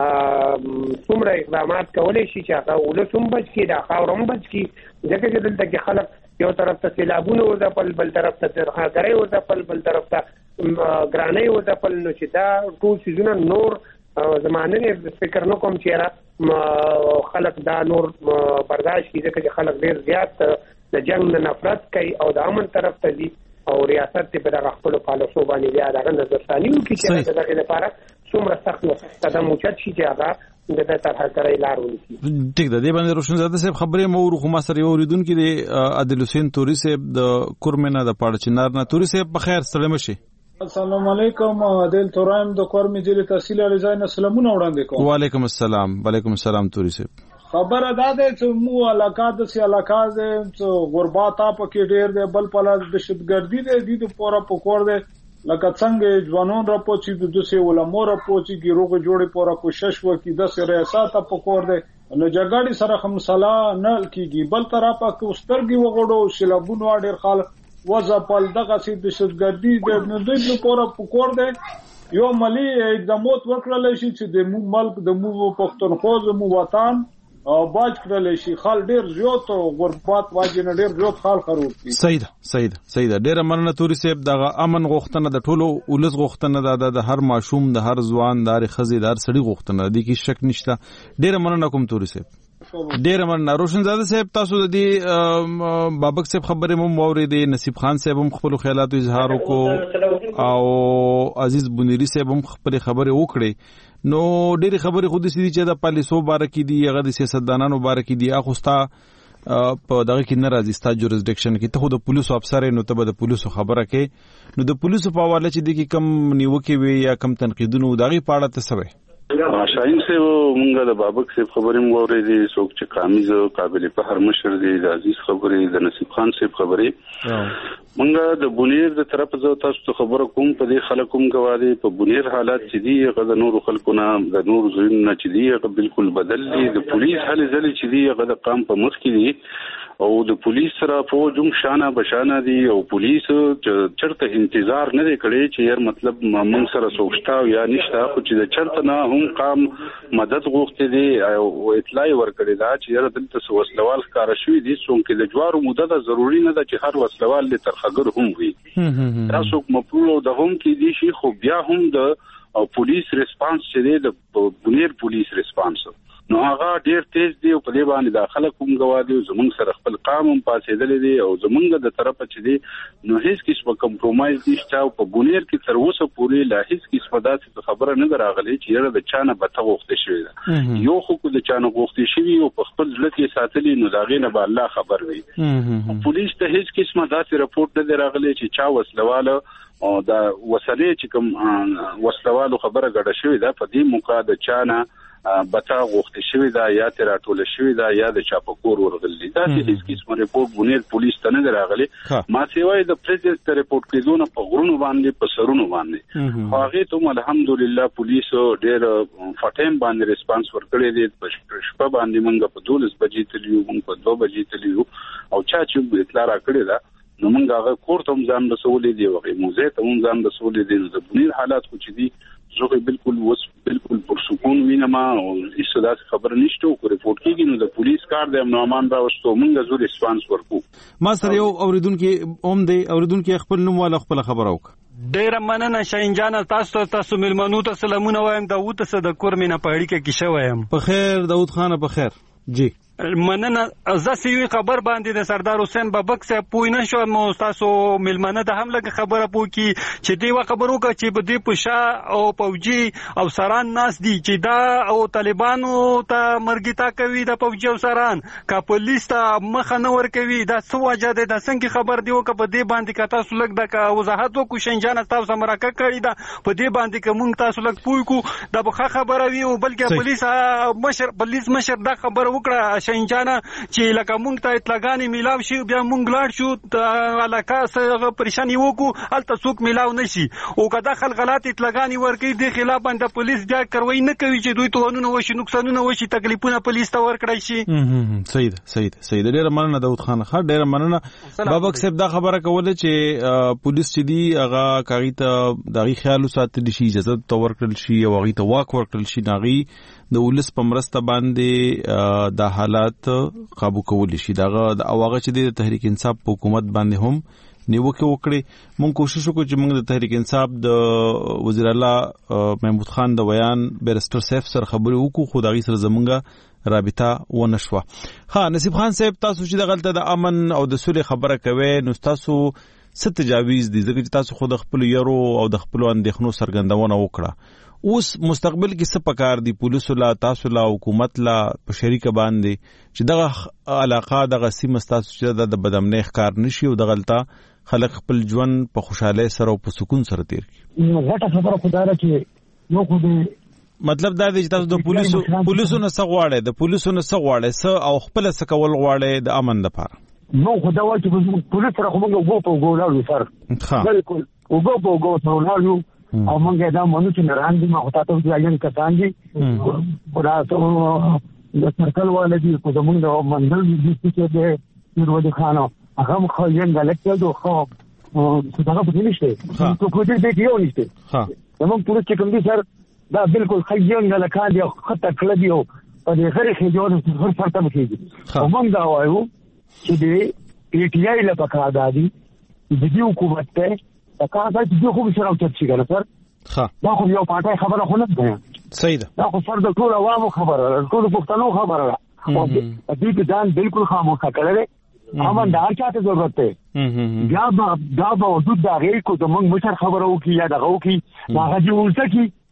څومره اقدامات کولای شي چې هغه ولس هم بچ کی دا خاورم بچ کی ځکه چې دلته کې خلک یو طرف ته سیلابونه او د بل بل طرف ته ترخاګرۍ او د بل بل طرف ته ګرانۍ او د بل نو چې دا ټول سيزونه نور زمانه نه فکر نه کوم چې را خلک دا نور برداشت کړي چې خلک ډیر زیات د جنگ نه نفرت کوي او د امن طرف ته دي او ریاست په دغه خپل پالیسو باندې بیا دغه نظر ثاني وکړي چې دغه لپاره څومره سخت قدم اوچت شي چې هغه د ترهګرۍ لار ونیسي. ټیک ده دې باندې روشن زاده صاحب خبرې مو ورو خو ما سره یو اوریدونکو دی عادل حسین توري صاحب د کورمنه د پاړچنار نه توري صاحب په خیر سلام شي. السلام علیکم عادل تورایم د کورمې ضلع تحصیل علیزای نه سلامونه وړاندې کوم. وعلیکم السلام وعلیکم السلام توري صاحب. خبره ده چې مو علاقه د سی علاقه د غربات په کې ډیر دی بل په لاس د شتګردي دی د پورا پکور دی لکه څنګه ځوانان را پوچي د دوسه علماء را پوچي کی روغ جوړي پورا کوشش وکي د سره ریاست په کور دی نو جګړې سره هم صلا نه کیږي بل طرف په کوسترګي وګړو شلابونو ډیر خال وځپل دغه سي د شتګردي د نو د پورا په کور دی یو ملي اقدامات وکړل شي چې د مو ملک د مو پښتونخوا د مو وطن او باج کړل شي خال ډیر زیات او غربت واجب ډیر زیات خال خراب دي. صحیح ده صحیح ده صحیح ده ډیر مننه توري صاحب دغه امن غوښتنه د ټولو ولس غوښتنه ده د هر ماشوم د هر ځوان د هر خزیدار سړي غوښتنه دي کې شک نشته ډیر مننه کوم توري صاحب ډیر مننه روشن زاده صاحب تاسو د دې بابک صاحب خبرې مو واورېدې نصیب خان صاحب هم خپل خیالات اظهار وکړو او عزیز بنيري صاحب هم خپل خبرې وکړې نو ډېری خبرې خو د سړي چې د پالیسو بارکی دي هغه د سیاستدانانو بارکی دي هغه ستا په دغه کې ناراضي ستا جورسډکشن کې ته خو د پولیسو افسر نو ته به د پولیسو خبره کې نو د پولیسو په حواله چې د کم نیوکه وي یا کم تنقیدونه دغه پاړه ته سوي شاهین صاحب مونږ د بابک صاحب خبرې مو اورېدې څوک چې کامیز قابل فخر مشر دی د عزیز خبرې د نصیب خان صاحب خبرې مونږ د بونیر د طرف زو تاسو ته خبره کوم په دې خلکوم غواړي په بونیر حالات چې دی هغه د نور خلکو نه د نور زین نه چې دی هغه بالکل بدل دي د پولیس هلي ځلې چې دی هغه د قام په مخ کې دي او د پولیس سره فوجم شانه بشانه دي او پولیس چرته انتظار نه دی کړی چې یار مطلب مونږ سره سوچتا یا نشتا خو چې د چرته نه هم قام مدد غوښتي دي او اطلاع ورکړي دا چې یار دلته وسلوال ښکار شوی دي څوک د جوارو مدد ضروری نه ده چې هر وسلوال له ترخګر هم وي تاسو مپلو د هم کې دي شي خو بیا هم د پولیس ریسپانس چې دی د بونیر پولیس ریسپانس نو هغه ډیر تیز دی او په دې باندې داخله کوم غواړي زمونږ سره خپل قانون پاسېدل دي او زمونږ د طرفه چې دی نو هیڅ کیسه کمپرمایز نشته او په بونیر کې تر اوسه پورې لا هیڅ کیسه داسې خبره نه راغلي چې یره د چانه بته غوښته شوی ده یو خو د چانه غوښته شوی او په خپل ځل کې ساتلی نو داغه نه به الله خبر وي پولیس ته هیڅ کیسه داسې رپورټ نه راغلی چې چا وسلواله او دا وسلې چې کوم وسلوالو خبره غړ شوی ده په دې موقع د چانه بتا غوښته شوی دا یا تر ټول شوی دا یا د چاپکور ورغلی دا هیڅ کیسه ریپورت بونیر پولیس ته نه راغلی ما سیوای د پریزیدنت ریپورت کېدونه په غرونو باندې په سرونو باندې هغه ته الحمدلله پولیس ډېر فټیم باندې ریسپانس ورکړی دی په شپه باندې موږ په دولس بجې تلیو موږ په دوه بجې تلیو او چا چې اطلاع راکړی دا نو موږ هغه کور ته ځان رسولې دی او موزه ته ځان رسولې دي. نو د بنیر حالات خو چې دي زه بالکل وس بالکل پر سکون وینم او هیڅ داسې خبر نشته او ریپورت کیږي. نو د پولیس کار د امن امان راوستو موږ زو ریسپانس ورکو. ما سره یو اوریدونکو اوم دی اوریدونکو خپل نوم والا خپل خبر اوک. ډیر مننه شاهین جان تاسو تاسو ملمنو ته سلامونه وایم. داوود ته د کورمینه په اړه کې کیشه وایم. په خیر داوود خان په خیر جی مننه. زه یو خبر باندې د سردار حسین بابک صاحب پوی نه شو مو تاسو ملمنه د هم لګ خبره پوي کی چې دی و خبرو کا چې بده پشا او پوجي او سران ناس دي چې دا او طالبانو ته مرګیتا کوي د پوجي او سران کا پولیس ته مخ نه ور کوي دا څه وجه ده د څنګه خبر دی او کا په دې باندې کا تاسو لګ د کا وضاحت کو شنجان تاسو سمراکه کړی دا په دې باندې کوم تاسو لګ پوي کو دا به خبره وي او بلکې پولیس مشر پولیس مشر دا خبر وکړه شینجانا چې لکه مونږ ته اطلاعګانی میلاو شي بیا مونږ لاړ شو د علاقه سره پریشانی وکړو الته څوک میلاو نشي او کدا خلغلات اطلاعګانی ورکې د خلاف باندې پولیس بیا کاروي نه کوي چې دوی توهنونه وشي نقصانونه وشي تکلیفونه پولیس ته ورکړای شي. صحیح ده صحیح ده صحیح ده. ډیر مننه داود خان خان ډیر مننه. بابک صاحب دا خبره کوله چې پولیس چې دی هغه کاغی ته دغه خیال ساتل شي اجازه تو ورکړل شي او هغه ته واک ورکړل شي ناغي د ولس په مرسته باندې د حالات قابو کول شي. دغه د اواغه چې د تحریک انصاف په حکومت باندې هم نیوکه وکړي. مونږ کوشش وکړو چې مونږ د تحریک انصاف د وزیر اعلی محمود خان د بیان بیرستر سیف سره خبرې وکړو خو دغه سره زمونږه رابطه ونه شوه. ها نصیب خان صاحب تاسو چې دغلته د امن او د سولې خبره کوي نو تاسو ست تجاویز دي ځکه چې تاسو خود خپل یارو او د خپل اندېښنو سرګندونه وکړه. اوس مستقبل کې څه پکار دي پولیس لا تاسو لا حکومت لا په شریک باندې چې دغه علاقه دغه سیمه تاسو چې د بدامنۍ ښکار نشي او دغلطه خلک خپل ژوند په خوشاله سره او په سکون سره تیر کړي. غټه خبره خدای را چې یو خو دې مطلب دا دی چې تاسو د پولیسو پولیسو نه څه غواړئ د پولیسو نه څه غواړئ څه او خپل څه کول غواړئ د امن لپاره. نو خدای وایي چې پولیس سره خو موږ وګو په وګو لاړو سر بالکل وګو په وګو سره لاړو او موږ دا مونږ چې نران دي ما خو تاسو ته ځاین کسان دي خدا ته د سرکل والدي په زمونږ د منځل دي چې د نورودي خانو هغه خو یې غلط کړو خو څه هغه په نشته نو په دې کې یو نشته ها زمونږ پولیس چې کوم دي سر دا بالکل خیان غلط کړي او خطر کړی دی په دې غیر خجور هر فرته مخېږي او موږ دا وایو چې د پی ټ آی لپاره دادي د دې حکومت ته دا دا چې خو به سره اوچت شي کنه سر ها دا خو یو پټه خبره خو نه ده. صحیح ده دا خو سر د ټول عوامو خبره ټول پښتنو خبره ده او دې کې ځان بالکل خاموش کړل امن دا چاته ضرورت ده بیا دا به وجود دا غیر کو د موږ مشر خبره وکي یا دغه وکي هغه چې ولته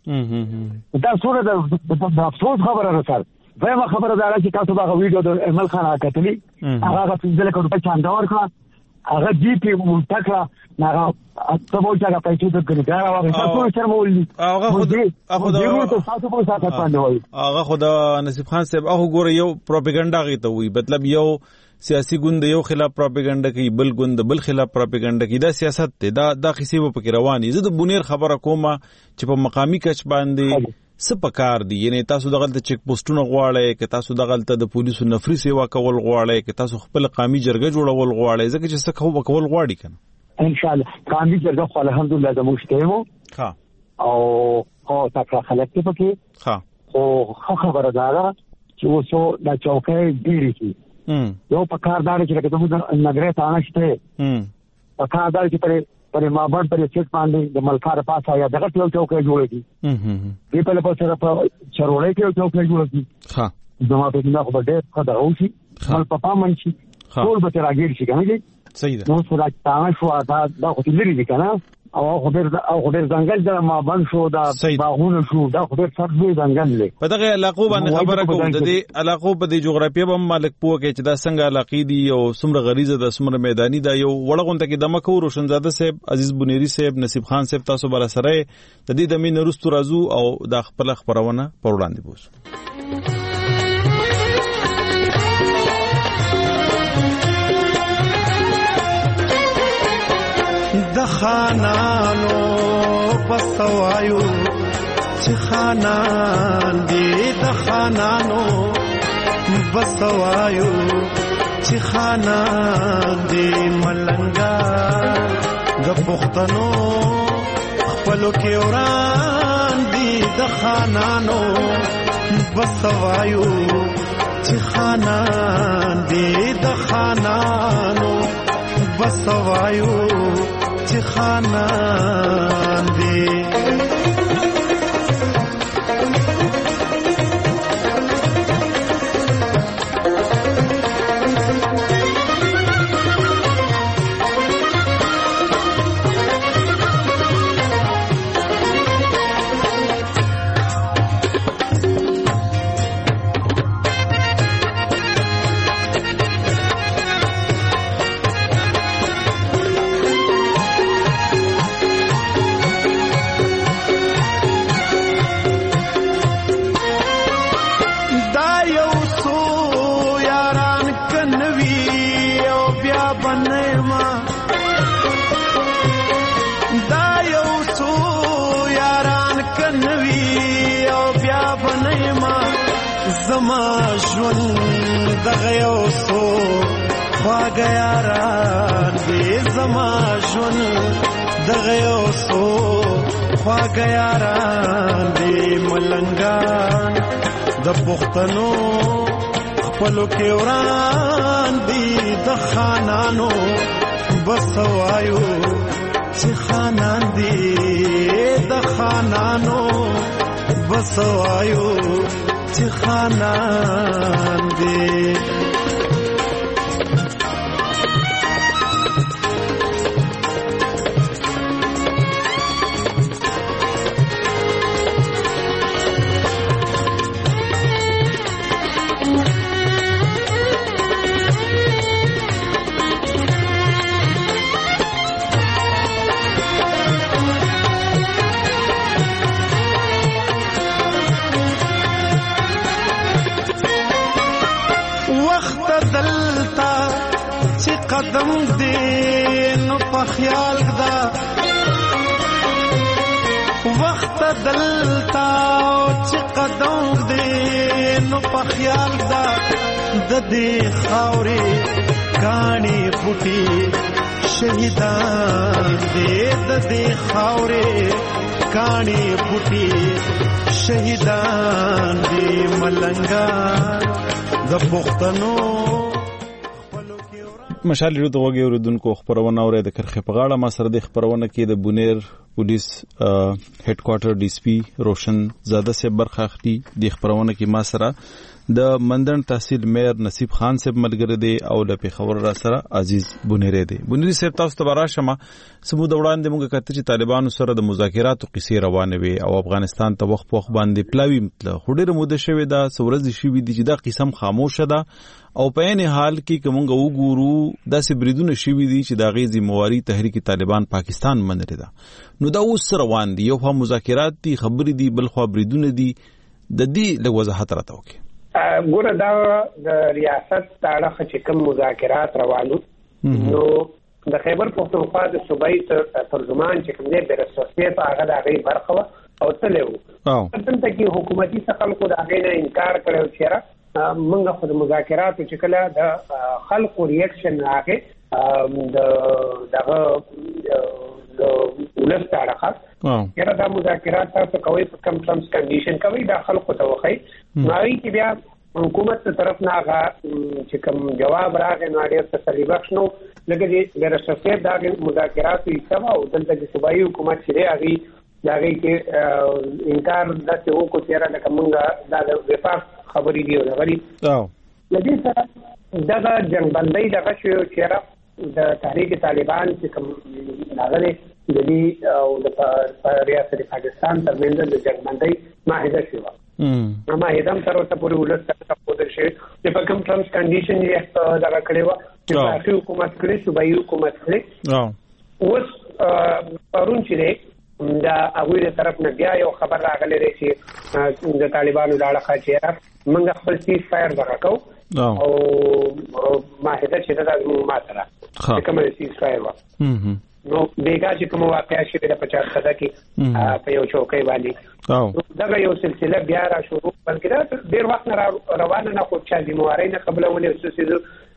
کی دا سره د افسوس خبره ده سر. وایم خبره دا چې تاسو دا ویډیو د امل خان اکتلی هغه څنګه کوم په چاند ورکړه هغه جی پی ملتکا هغه تاسو چې هغه پیسې د ګرځا او تاسو سره مولي هغه خود هغه تاسو په ساته باندې وایي هغه خود نصیب خان صاحب هغه ګوره یو پروپاګاندا غي ته وي مطلب یو سیاسي ګوند یو خلاف پروپاګاندا کوي بل ګوند بل خلاف پروپاګاندا کوي دا سیاست دی دا د خصيبه پکې رواني زه د بونیر خبره کومه چې په مقامی کچ باندې څه پکار دي یعنی تاسو دغلت چیک پوسټونه غواړئ که تاسو دغلت د پولیسو نفري سیوا کول غواړئ که تاسو خپل قومي جرګه جوړول غواړئ ځکه چې څه کوو کول غواړي کنه ان شاء الله قومي جرګه خو الحمدلله زموږ شته مو ها او او تاسو خلک ته پکې ها او خبره ده چې وسو د چوکۍ ډیری کی یو پکاردار چې لکه زموږ نګره تانه شته پکاردار چې پر پر مابړ پر چټ باندې د ملکار پاسه یا دغه یو چوکۍ جوړه کی دې په لپاره سره په چرولې کې یو چوکۍ جوړه کی ها زما په دې نه خو ډېر خدای اوسي خپل پپا منشي ټول به راګیر شي کنه صحیح ده نو سره تاسو شو دا دا خو لري دي کنه او خبر او خبر ځنګل د ما بن شو دا باغونه شو دا خبر فرض دی ځنګل لې په دغه علاقو باندې خبره کوم د دې علاقو په دې جغرافیه باندې مالک پوه کې چې دا څنګه علاقې دي او څومره غریزه د څومره میداني دا یو وړغونته کې د مکو روشنزاده صاحب عزیز بنيري صاحب نصیب خان صاحب تاسو بل سره د دې د مين رستو رازو او د خپل خبرونه پر وړاندې بوس د خانانو بسوایو چې خانان دې د خانانو بسوایو چې خانان دی ملنګا د پښتنو خپلو کې وران دی د خانانو بسوایو چې خانان دی د خانانو بسوایو چې خانان دی زما ژوند دغه یو څو خواږه یاران دي زما ژوند دغه یو څو خواږه یاران دي ملنګان د پښتنو خپلو کې وران دي د خانانو بسوایو چې خانان دي د خانانو بسوایو چې خانان دی قدم دې نو په خیال دا وخت دلتا چې قدم دې نو په خیال دا د دې خاورې کانی پټي شهیدان دې د دې خاورې کانی پټي شهیدان دې ملنګا د پښتنو مشال ریډیو د وګړو اوریدونکو خبرونه اوري د کرخه په غاړه ما سره د خبرونه کې د بونیر پولیس هډ کوارټر ډي اس پي روشن زاده سے برخه اخلي د خبرونه کې ما سره د مندن تحصیل میر نصیب خان صاحب ملګری دی او د پیښور را سره عزیز بونیر دی بونیر صاحب تاسو ته راشه سمو د وړاندې موږ کته چې طالبانو سره د مذاکراتو قصې روانه وي او افغانستان ته وخت په وخت باندې پلاوی مطلب خډیر موده شوی دا سورز شي وي چې دا قسم خاموشه ده او په عین حال کې کومه وګورو داسې بریدونه شي وي چې دا غي ذمہواری تحریک طالبان پاکستان منلې ده نو دا اوس روان دي یو هم مذاکرات دي خبرې دي بل خو بریدونه دي د دې له وضاحت راته وکي ګوره دا د ریاست تاړه چې کوم مذاکرات روانو نو د خیبر پختونخوا د صوبایي ترجمان چې کوم نه برسوسیت هغه د هغې برخه او تلو او دلته کې حکومتي خلکو د هغې نه انکار کړو چې موږ خو د مذاکراتو چې کله د خلکو ریاکشن راغی د دغه د ولس تاړه یاره دا مذاکرات تاسو کوي په کم ټرمز کنډیشن کوي دا خلکو ته وخی نوای کې بیا حکومت ته طرف نه هغه چې کوم جواب راغی نو ډېر تسلی بخش نو لکه د رسوسیت دا مذاکرات یې سبا او دلته د صوبایي حکومت چې دی هغه دا غي کې انکار داسې وکړو چې را لکه مونږ دا د وفاق خبرې دی او غري او لدې سره دا جنگبندۍ دغه شو چې را د تحریک طالبان چې کوم هغه د دې او د ریاست پاکستان ترمنځ د جنگبندۍ معاهده شو نو معاهده هم تر اوسه پورې ولس ته پودل شي چې په کوم ټرمز کنډیشن یې دا کړی و چې تاسو حکومت کړی صوبایي حکومت کړی او اوس پرون چې دا هغه د طرف نه بیا یو خبر راغلی دی چې د طالبانو د اړخه چې موږ خپل سیز فایر وکړو او معاهده چې دا ما سره کوم سیز فایر و نو بیګا چې کوم واقعیا شوه د پچاس صدا کې په یو چوکۍ باندې دا یو سلسله بیا را شروع بلکې دا ډیر وخت نه روانه نه خو چې د مواري نه قبل ولې وسوسې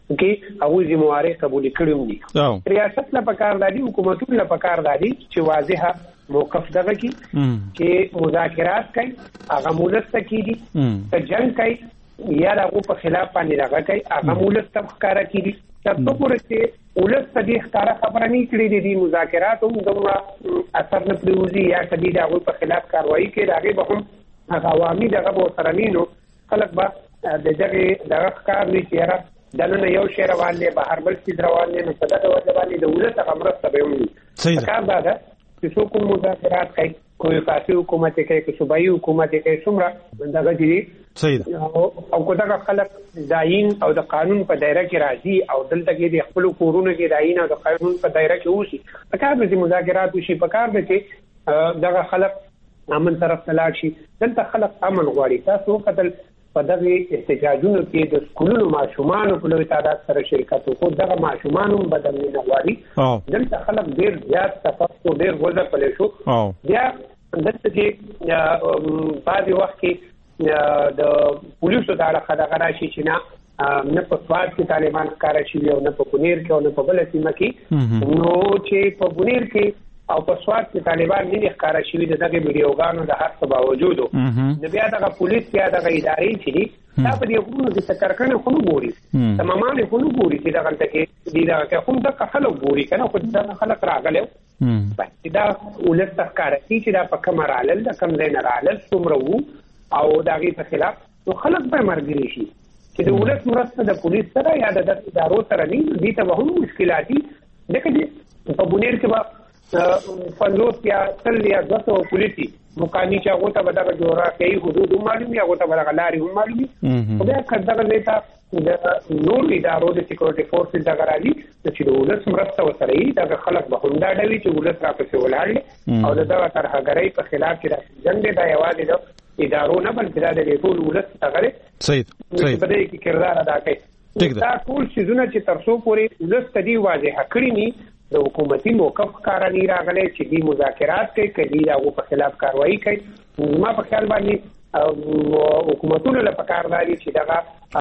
کې هغه ذمہواری قبول کړی دي. ریاست لا پکار دادي حکومتونو لا پکار دادي چې واضحه موقف دغه کی چې مذاکرات کوي هغه مولست کیږي ته جنگ کوي یا دغه په خلاف باندې راغی کوي هغه مولست ښکارا کیږي تر څو پورې چې ولست دې ښکارا خبره نه کړې دي مذاکرات هم دومره اثر نه پریوزي یا کدي دغه په خلاف کاروایی کوي راغی به هم هغه عوامي دغه به سرمینو خلک به د دغه دغه ښکار نه چیرې دلته یو شی روان دی بهر بل څه روان دی نو په دغه وجه باندې د ولست غمرسته به وي. صحیح کار دا ده چې څوک مذاکرات کوي کوئی فاسي حکومت کوي کوئی صوبایي حکومت کوي څومره دغه دي صحیح او کو دا خلک داین او د قانون په دایره کې راځي او دلته کې د خپل کورونو کې داین او د قانون په دایره کې اوسي په کار د مذاکرات وشي په کار د چې دغه خلک امن طرف ته لاړ شي. دلته خلک امن غواړي. تاسو قتل په دغه احتجاجونو کې د سکولونو ماشومان په لوی تعداد سره شرکت وکړو. دغه ماشومان هم بدل نه غواړي. دلته خلک ډیر زیات تفاوت ډیر وځه پلي شو. بیا دلته چې بعضي وخت کې د پولیسو د اړه خدای راشي چې نه نه په سواد کې طالبان ښکارا شي او نه په بنیر کې او نه په بل سیمه کې نو چې په بنیر کې او په سواد کې طالبان نه ښکارا شي د دغه ویډیوګانو د هر څه باوجود نو بیا دغه پولیس یا دغه ادارې چې دا په دې حکومت د سکرکنه خو نه ګوري تمامان خو نه ګوري چې دغه ته کې دا که هم د خلک ګوري کنه خو دا خلک راغله بس دا ولست ښکارا چې دا په کومه رالل د کوم ځای نه رالل څومره وو او دغه په خلاف نو خلک به مرګري شي چې د ولست مرسته د پولیس سره یا د ادارو سره نه دي ته هم مشکلات دي. لکه په بنیر کې به پنځوس یا تل یا دوه پولیسي مقامی چې هغه ته بدغه جغرافیایي حدود معلومي هغه ته بدغه لارې هم معلومي خو بیا کله دغه د نور ادارو د سکیورټي فورسز دغه راځي چې د ولست مرسته وسره یې دغه خلک به هم دا ډوي چې ولست راپسې ولاړ او دغه ترهګرۍ په خلاف چې جنگ دی دا یوازې د ادارو نه بلکې دا د ټول ولست هغه صحیح صحیح په دې کې کردار ادا کوي. دا ټول شیزونه چې تر څو پورې ولست دی واضح کړی ني د حکومتي موقف کارانی راغلي چې دی مذاکرات کوي کوي دا په خلاف کاروایی کوي. ما په خیال باندې حکومتونو له پکار داري چې دا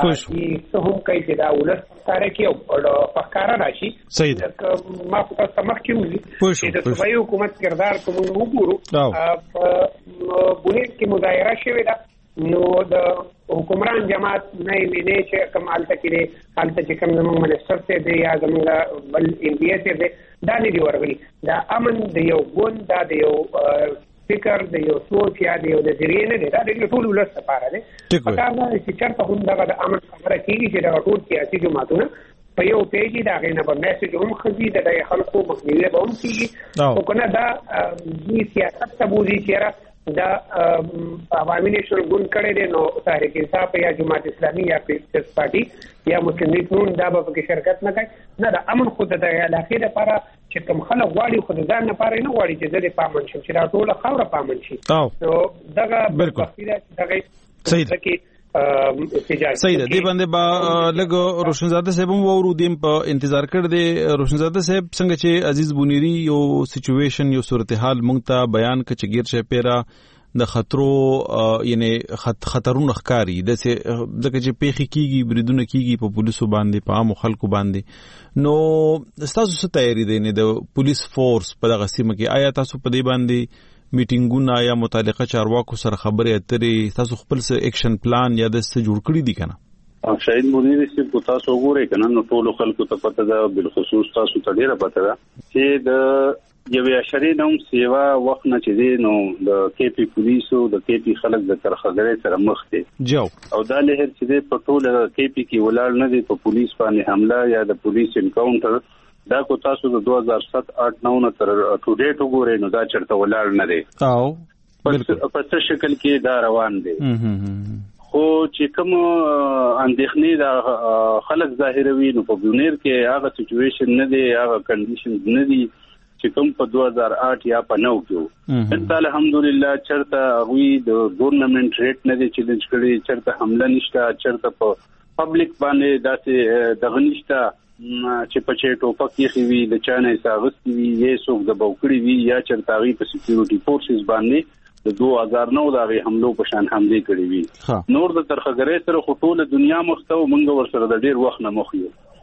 چې هم کوي چې دا ولست کار کوي او په کار راشي. صحیح ما په سمخ کې چې د صوبایي حکومت کردار کوم وګورو په بنیر کې مظاهره شوې ده نو د حکومران جماعت نه مینه چې کوم حالت کې دی حالت چې کوم زموږ منسټر ته دی یا زموږ بل ام پی ته دی دا نه دی ورغلي. دا امن د یو ګوند دا د یو فکر د یو سوچ یا د یو نظریه نه دی دا د ټول ولست لپاره دی. په کار دا چې چرته هم دا د امن خبره کیږي چې دا ټول سیاسي جماعتونه په یو پیجي دا غینه په میسج هم خزي د خلکو مخنیوي به هم کیږي او کنه دا د سیاست ته بوزي چې دا عوامي نشل ګوند کړي دي نو تحریک انصاف یا جماعت اسلامي یا پیپلز پارټي یا مسلم لیگ نون دا به کې شرکت نه کوي نه دا امن خود د علاقې لپاره چې کوم خلک غواړي خود ځان لپاره نه غواړي چې د پامن شي چې دا ټول خوره پامن شي نو دغه بالکل دغه صحیح صحیح ده. دی باندې با لګ روشنزاده صاحب هم ورو دیم په انتظار کړ دی. روشنزاده صاحب څنګه چې عزیز بونيري یو سچويشن یو صورتحال مونږ ته بیان کړ چې غیر شه پیرا د خطرو یعنی خطرونو ښکاری د ځکه چې پیخي کیږي بریدونه کیږي په پولیسو باندې په عام خلکو باندې نو تاسو څه تیاری دي نه د پولیس فورس په دغه سیمه کې آیا تاسو په دې باندې میټینګونه یا متعلقه چارواکو سره خبرې اترې تاسو خپل څه اکشن پلان یا د څه جوړ کړی دي کنه؟ شاید مونږ چې په تاسو وګورئ کنه نو ټول خلکو ته پته ده بل خصوص تاسو ته ډیره پته ده چې د یو اشری نوم سیوا وخت نه چې دی نو د کې پی پولیسو د کې پی خلک د ترخګرې سره مخ دي جو او دا لهر چې دی په ټول کې پی کې ولاړ نه دی په پولیس باندې حمله یا د پولیس انکاونټر دا کو تاسو د دوه هزار سات آټ نو نه تر ټو ډیټ وګورئ نو دا چرته ولاړ نه دی او په څه شکل کې دا روان دی خو چې کوم اندېښنې دا خلک ظاهروي نو په بونیر کې هغه سچويشن نه دی هغه کنډیشن نه دی چې کوم په دوه هزار آټ یا په نو کې انت الحمدلله چرته غوي د ګورنمنت ریټ نه دی چیلنج کړي چرته حمله نشته چرته په پبلک باندې داسې دغه نشته چې په چې ټوپک یې وی د چانه ساغستي وی یې څوک د بوکړي وی یا چرتاغي په سکیورټي فورسز باندې د دوه هزار نو دغه حملو په شان حمله کړې وی نور د ترخګرې سره خطول دنیا مختو مونږ ور سره د ډیر وخت نه مخ یو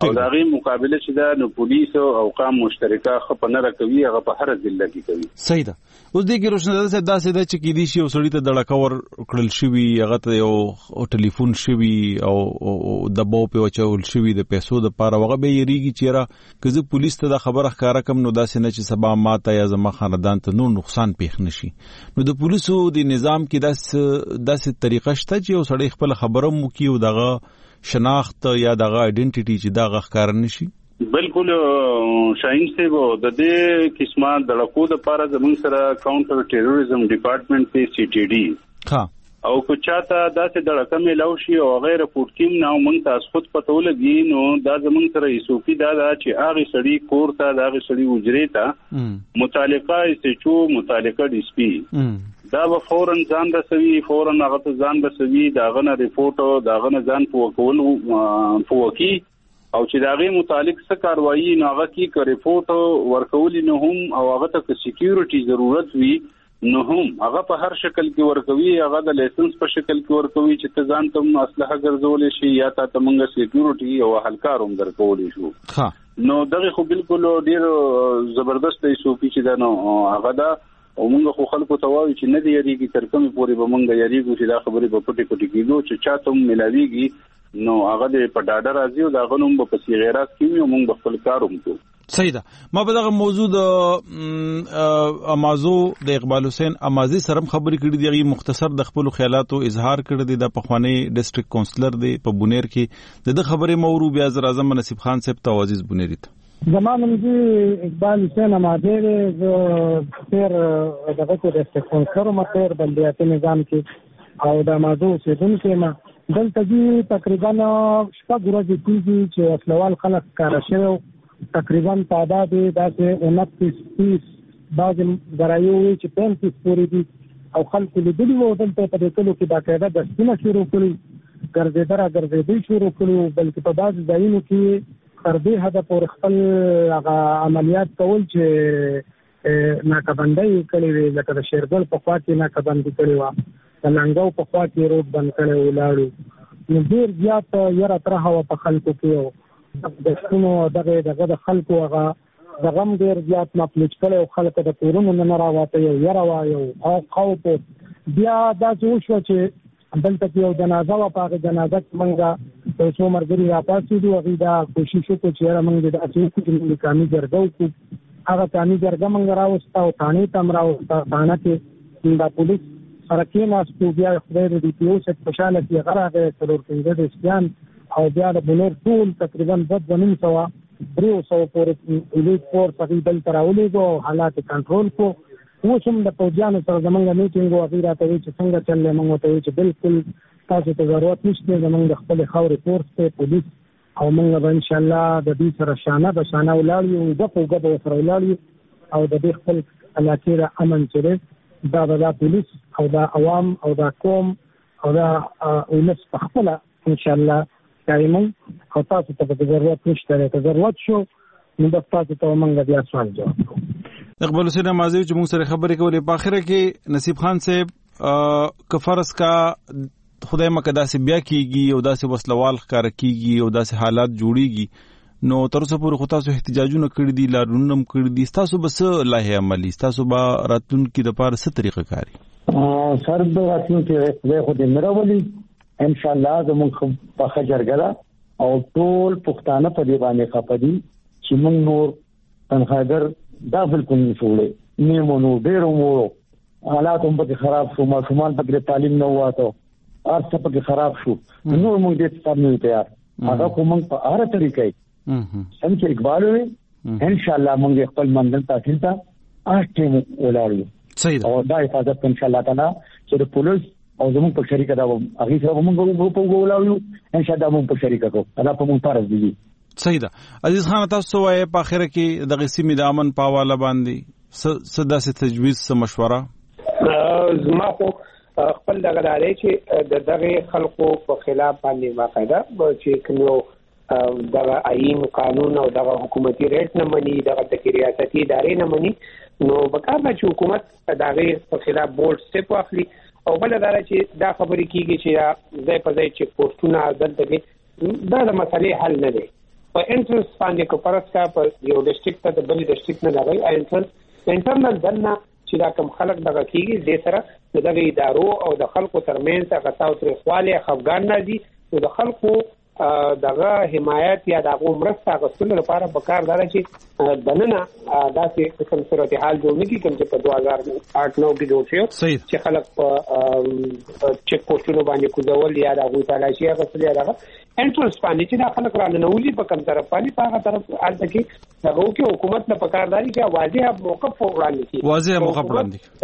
او دا غي مقابله چې دا نو پولیس او اوقام مشترکه خپ نه راکوي هغه په هر ضلع کې کوي. صحیح ده. اوس دغه روشنه ده داسې ده چې کې دي شي او سړی ته دړکور کړل شوی هغه ته یو ټلیفون شوی او د بو په چول شوی د پیسو د پاره هغه به یریږي چې را کزه پولیس ته د خبره ښکارا کم نو داسې نه چې سبا ماته یا زما خاندان ته نو نقصان پیښ نشي. نو د پولیسو د نظام کې داسې داسې طریقه شته چې یو سړی خپل خبره مو کی او دغه شناخت یا دغه آئیډنټیټي چې دا ښکار نشي. بالکل شاهین صاحب د دې قسمه د لکو د پاره زمون سره کاونټر ټیرریزم ډپارټمنټ په سی ټی ډي ها او کو چاته داسې د رقم لاو شي او غیر پورتیم نو مونږ تاسو خود پته ولګي نو دا زمون سره ایسوپی دا چې هغه سړی کور ته دا هغه سړی وجري ته متعلقه ایسچو متعلقه ډي سي پی دا به فورن ځان رسوي فورن هغه ته ځان رسوي دا غنه ریپورت دا غنه ځان پوکول پوکي او چې دا غي متعلق څه کاروایی نو هغه کی ک ریپورت ورکول نه هم او هغه ته سکیورټي ضرورت وي نو هم هغه په هر شکل کې ورکوي هغه د لایسنس په شکل کې ورکوي چې ته ځان ته اسلحه ګرځول شي یا ته تمنګ سکیورټي او هلکاروم درکول شي. ها نو دغه خو بالکل ډیر زبردست ایسوپی چې دا نو هغه دا او موږ خو خلکو ته وایو چې نه دی یریږي تر کومه پورې به موږ یریږو چې دا خبرې په پټي پټي کېږي چې چاته ملاويږي نو هغه د په ډاډه راځي او دا غنوم په پسې غیرات کیږي موږ به خپل کاروم کوو. صحیح ده. ما په دغه موضوع د امازو د اقبال حسین امازي سره خبرې کړې دي مختصر د خپل خیالاتو اظهار کړی دی د پخوانی ډیسټریکټ کونسلر دی په بونیر کې د خبرې مورو بیا وزیر اعظم نصیب خان صاحب ته عزیز بونیری ته زمانم جی اقبال حسین امازي جو پھر دغه ډیسټریکټ کونسلر متر بلدیاتي نظام کې او د امازو سیدون کې ما دلته جی تقریبا شپږ ورځې کېږي چې اصلوال خلک کار شوی تقریبا تعداد داسې انتیس تیس بعض درایو چې پینتیس پورې دي او خلکو لیدلي وو دلته په دې کلو کې باقاعده دستونه شروع کړي ګرځېده را ګرځېدی شروع کړي بلکې په بعض ځایونو کې تر دې حده پورې خپل هغه عملیات کول چې ناکبندۍ کړې وي لکه د شیرګل په خوا کې ناکبندي کړې وه د لنګو په خوا کې روډ بند کړی ولاړو نو ډېر زیات یره ترهه وه په خلکو کې و د شنو دغه دغه د خلکو هغه د غم ډېر زیات مفلوج کړی او خلکو د کورونو نه راوته یو یره وه یو خوف بیا داسې وشوه چې دلته کې یو جنازه وه په هغې جنازه کې موږ یو څو ملګري راپاڅېدو هغوی دا کوشش وکړو چې یاره موږ داسې وکړو چې موږ قامي جرګه وکړو هغه قامي جرګه موږ راوسته او تاڼې ته هم راوسته تاڼه کې دا پولیس سره کېناستو بیا خدای د ډي پي او صاحب خوشحاله کړي هغه راغی څلور پنځه دېرشیان او بیا د بونیر ټول تقریبا دوه دوه نیم سوه درې سوه پورې پولیس فورس هغوی دلته راولېږو او حالات یې کنټرول کړو اوس هم د پوځیانو سره زموږ میټینګ و هغوی راته وایي چې څنګه چل دی موږ ورته وایي چې بالکل تاسو ته ضرورت نشته زموږ د خپلې خاورې فورس دی پولیس او موږ به انشاءالله د دوی سره شانه به شانه ولاړ یو ګپ و ګپ به ورسره ولاړ یو او د دې خپل علاقې د امن چې دی دا به دا پولیس او دا عوام او دا قوم او دا ولس په خپله انشاءالله کارمون او تاسو ته به ضرورت نشته دی که ضرورت شو نو به تاسو ته موږ بیا سوال جواب کوو. اقبال حسین امازي چې موږ سره خبرې کولې په اخره کې نصیب خان صاحب که فرض کا خدای مکه داسې بیا کیږي او داسې وسلوال ښکاره کیږي او داسې حالات جوړیږي نو تر اوسه پورې خو تاسو احتجاجونه کړي دي لارونه هم کړي دي تاسو به څه لایحه عملي تاسو به راتلونکي دپاره څه طریقه کاري سر به راتلونکي خدای خو دې نه راولي انشاءالله زموږ پخه جرګه ده او ټول پښتانه په دې باندې خفه دي چې موږ نور تنخواګر دا بالکل نه شوړې نیمو نو ډېرو مو حالات هم پکې خراب شو ماشومان پکې تعلیم نه واته هر څه پکې خراب شو نور موږ دې ته نه تیار هغه کوم په هر طریقې څنګه اقبال وي انشاءالله موږ خپل منزل ته تلتا اټیم ولاړو صحیح او دا حفاظت انشاءالله تعالی چې د پولیس او زموږ په شریکه دا هغه سره موږ په ولاړو انشاءالله موږ په شریکه کو دا په موږ فرض دي. صحیح ده. عزیز خان تاسو وایي په اخره کې د غسیمې د امن په حواله باندې څه داسې تجویز څه مشوره زما خو خپل دغه لري چې د دغه خلکو په خلاف باندې واقعده چې کوم دغه آئین قانون او دغه حکومتي ریټ نه مني دغه د ریاستي ادارې نه مني نو بکار چې حکومت دغه په خلاف بولډ سټپ واخلي او بل دا چې دا خبرې کیږي چې ځای په ځای چې پوسټونه دلته دي دا د مسلې حل نه دی په انټرنس باندې کو پرستا په یو ډیسټریکټ ته د بل ډیسټریکټ نه لګي انټرنس انټرنل دنه چې دا کوم خلک دغه کیږي د سره دغه ادارو او د خلکو ترمنځ هغه تاسو خواله خفګان نه دي او د خلکو دغه حمایت یا دغه مرسته غوښتلو لپاره پکار دار چې دننه داسې قسم صورت حال جوړ نکړي کوم چې په دوه هزار آټ نو کې جوړ شو چې خلک په چیک پوسټونو باندې کوزول یا دغه تلاشي غوښتل یا دغه انټرنس باندې چې دا خلک را ننولي په کوم طرف باندې په هغه طرف الته کې دغه کې حکومت نه پکار داري چې واضح موقف وړاندې کړي واضح موقف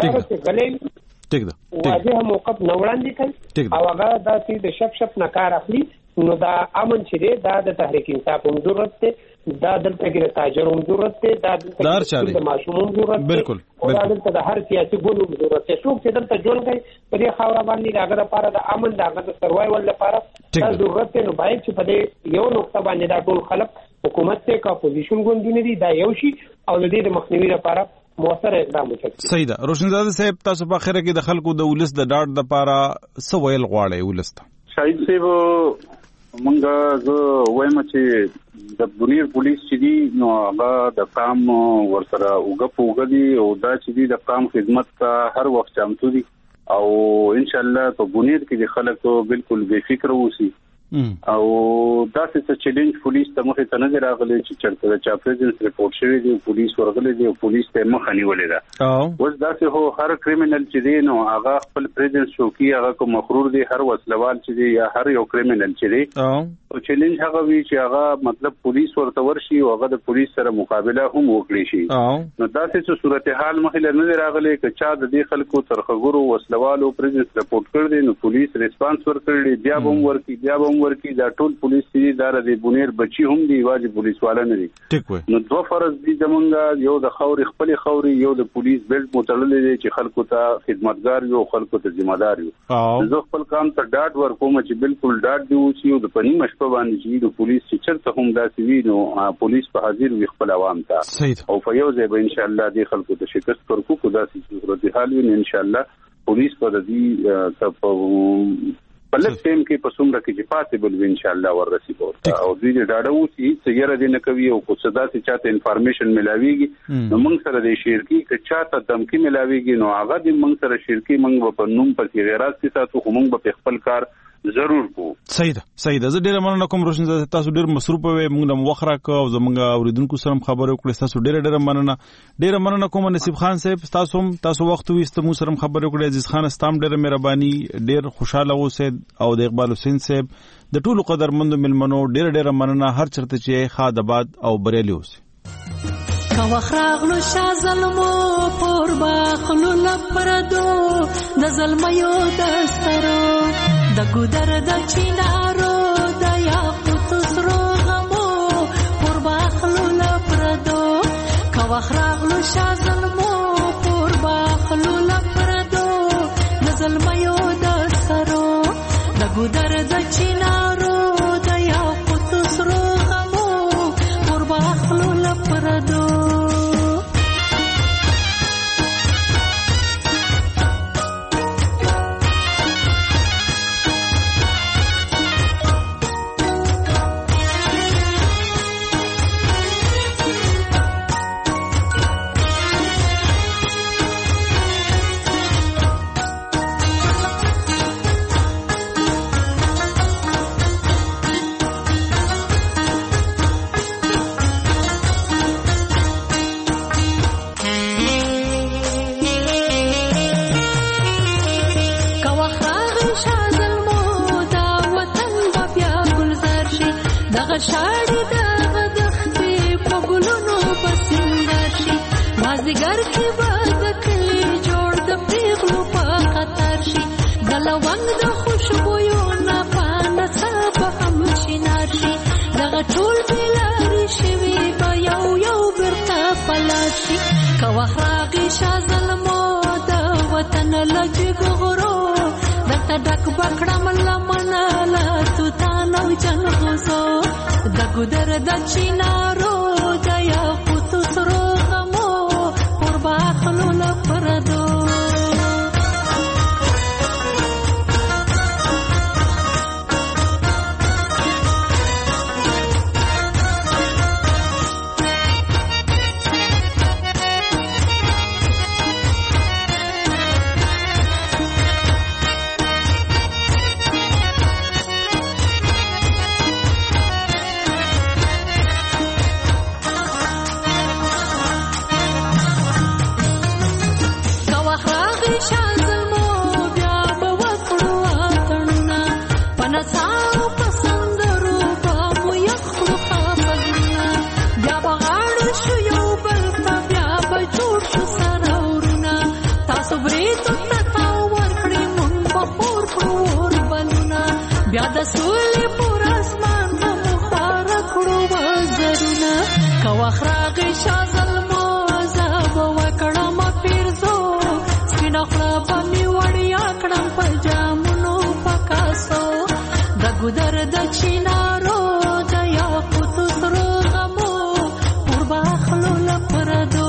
وړاندې ټیک ده واضح موقف نه وړاندې کړي او هغه داسې د شپ شپ نه کار اخلي نو دا امن چې دی دا د تحریک انصاف هم ضرورت دی دا دلته کې د تاجر هم ضرورت دی دا دلته د ماشوم هم ضرورت دی بالکل او دا دلته د هر سیاسي ګوند هم ضرورت دی څوک چې دلته ژوند کوي په دې خاوره باندې هغه لپاره د امن د هغه د سروایول لپاره دا ضرورت دی نو باید چې په دې یو نقطه باندې دا ټول خلک حکومت ته کا اپوزیشن ګوندونه دي دا یو شي او د دې د مخنیوي لپاره موثر اقدام وکړي. صحیح ده. روشنزاده صاحب تاسو په اخره کې د خلکو د ولس د ډاډ لپاره څه ویل غواړئ ولسته؟ شاهد صاحب مونږه زه وایم چې د بنیر پولیس چې دی نو هغه د قام ورسره اوګه پوګه دي او دا چې دی د قام خدمت ته هر وخت چمتو دي او ان شاء الله په بنیر کې د خلکو بالکل بے فکر وسی او دا څه چیلنج پولیس ته مخه ته نه راغلي چې چرته د چا پریزنس ریپورت شوی دی پولیس ورغلي دی پولیس ته مخه نیولې ده اوس دا څه هو هر کریمینل چې دی نو هغه خپل پریزنس شو کی هغه کو مخرور دی هر وسلوال چې دی یا هر یو کریمینل چې دی او چیلنج هغه وی چې هغه مطلب پولیس ورته ورشي او هغه د پولیس سره مقابله هم وکړي شي نو دا څه صورتحال مخه نه راغلي چې چا د دې خلکو ترخګورو وسلوالو پریزنس ریپورت کړ دی نو پولیس ریسپانس ورکړي بیا هم ورکی بیا هم ورکی دا ټول پولیس دي دا د بنیر بچي هم دي واجب پولیس والا نه دي ټیک وي نو دوه فرض دي زمونږ یو د خوري خپل خوري یو د پولیس بیلټ متړلې دي چې خلکو ته خدمتګار یو خلکو ته ذمہ دار یو زه خپل کام ته ډاډ ورکوم چې بالکل ډاډ دی او چې د پنی مشپ باندې چې د پولیس چې چرته هم داسې وي نو پولیس په حاضر وي خپل عوام ته او په یو ځای به ان شاء الله د خلکو ته شکست ورکو کو داسې صورت حال وي ان شاء الله پولیس په دې ته په لږ ټیم کې په څومره کې چې پاسبل وي ان شاء الله ورسي ورته او دوی د ډاډه وسی چې یره دې نه کوي او کو صدا چې چاته انفارمیشن ملاويږي نو موږ سره د شیرکی چې چاته دمکی ملاويږي نو هغه د موږ سره شیرکی موږ په نوم په غیرات کې تاسو موږ په خپل کار ضرور کو. صحیح ده صحیح ده. زه ډیره مننه کوم روشن تاسو ډیر مصروف وې موږ د وخت راکو او زمونږ اوریدونکو سره خبرې وکړې تاسو ډیره ډیره مننه ډیره مننه کوم نصیب خان صاحب تاسو هم تاسو وخت وېست مو سره خبرې وکړې عزیز خان ستام ډیره مهرباني ډیر خوشاله اوسئ او د اقبال حسین صاحب د ټولو قدرمنو ملمنو ډیره ډیره مننه هر چرته چې خادباد او بریالي اوسئ. کا وخراغلو شا ظلمو پور باخلو لپردو د ظلمیو دسترو د ګودر د چینارو د یاقوت سرو غمو پور باخلو لپردو کا وخراغلو شا ظلمو پور باخلو لپردو د ظلمیو دسترو د ګودر د چینارو د یاقوت سرو غمو پور باخلو لپردو شاړې دغه دښتې په ګلونو پسندر شي مازدیګر کې به د کلي جوړ د پیغلو په خطر شي د لونګ د خوشبویو نه په نڅا به هم شینار شي دغه ټول بېلارې شوي به یو یو بېرته په لار شي که وخت راغی شا ظلمو د وطن له جګغرو درته ډک به کړم لمنه له توتان او جنغوزو د ګودر د چینارو د یاقوت سرو غمو پور باخلو لپردو بیا د سولې پر اسمان د مخار کړو وزرونه کوخ راغی شازلمو زاب وکړم پیرزو سپینه خړه په می وړیا کړم په جامونو پکاسو د ګودر د چینارو د یاقوت سرو غمو پر باخلو لپردو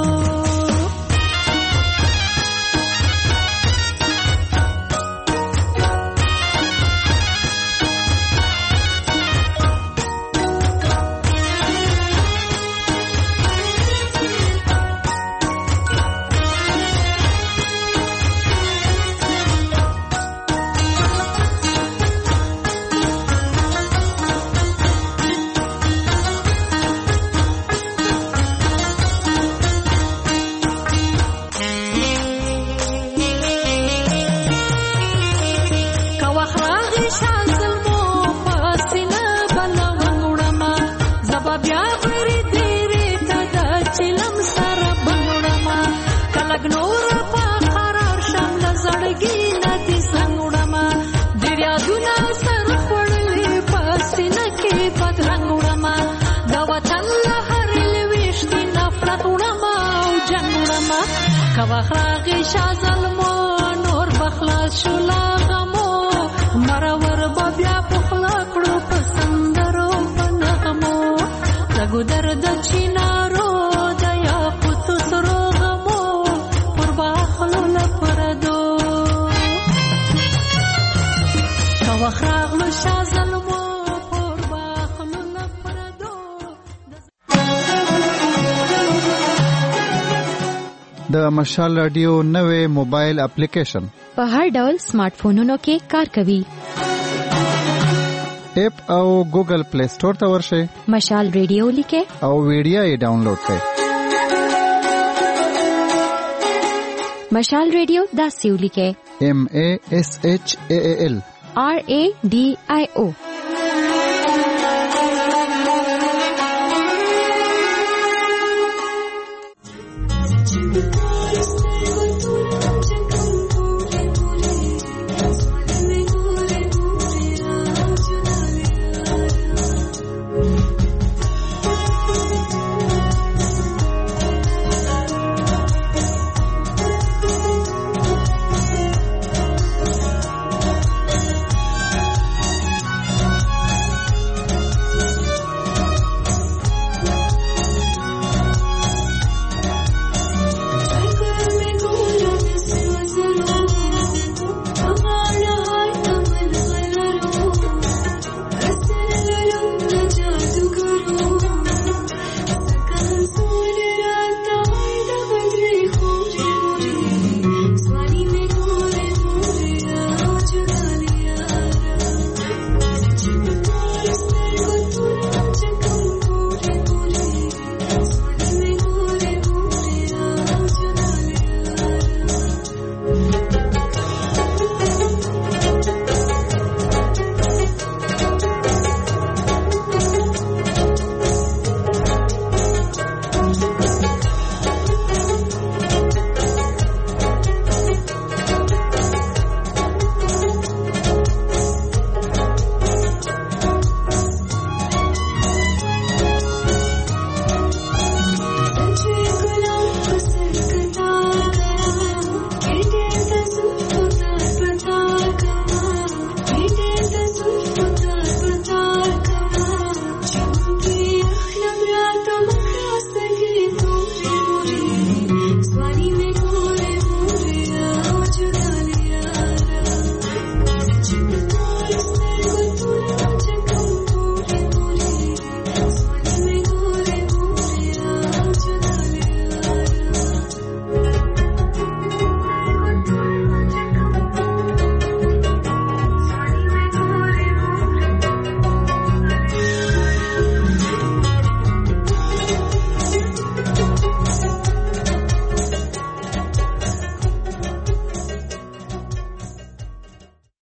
کواخراغی شازلمو نور بخلاص شولا غمو مرور بابیا پخلا کړو پسندرو پنغمو لګو درد چینارو د یاقوت سرو غمو پر باخلو لپردو کواخراغلو شازلمو پر باخلو لپردو د مشال رادیو نوې موبایل اپلیکیشن په هر ډول سمارټ فونونو کې کار کوي. اپ او ګوګل پلی سٹور ته ورشئ. مشال رادیو لیکه او ویډیو یې ډاونلوډ کړئ. مشال رادیو داسې ولیکه M A S H A A L R A D I O. Thank you.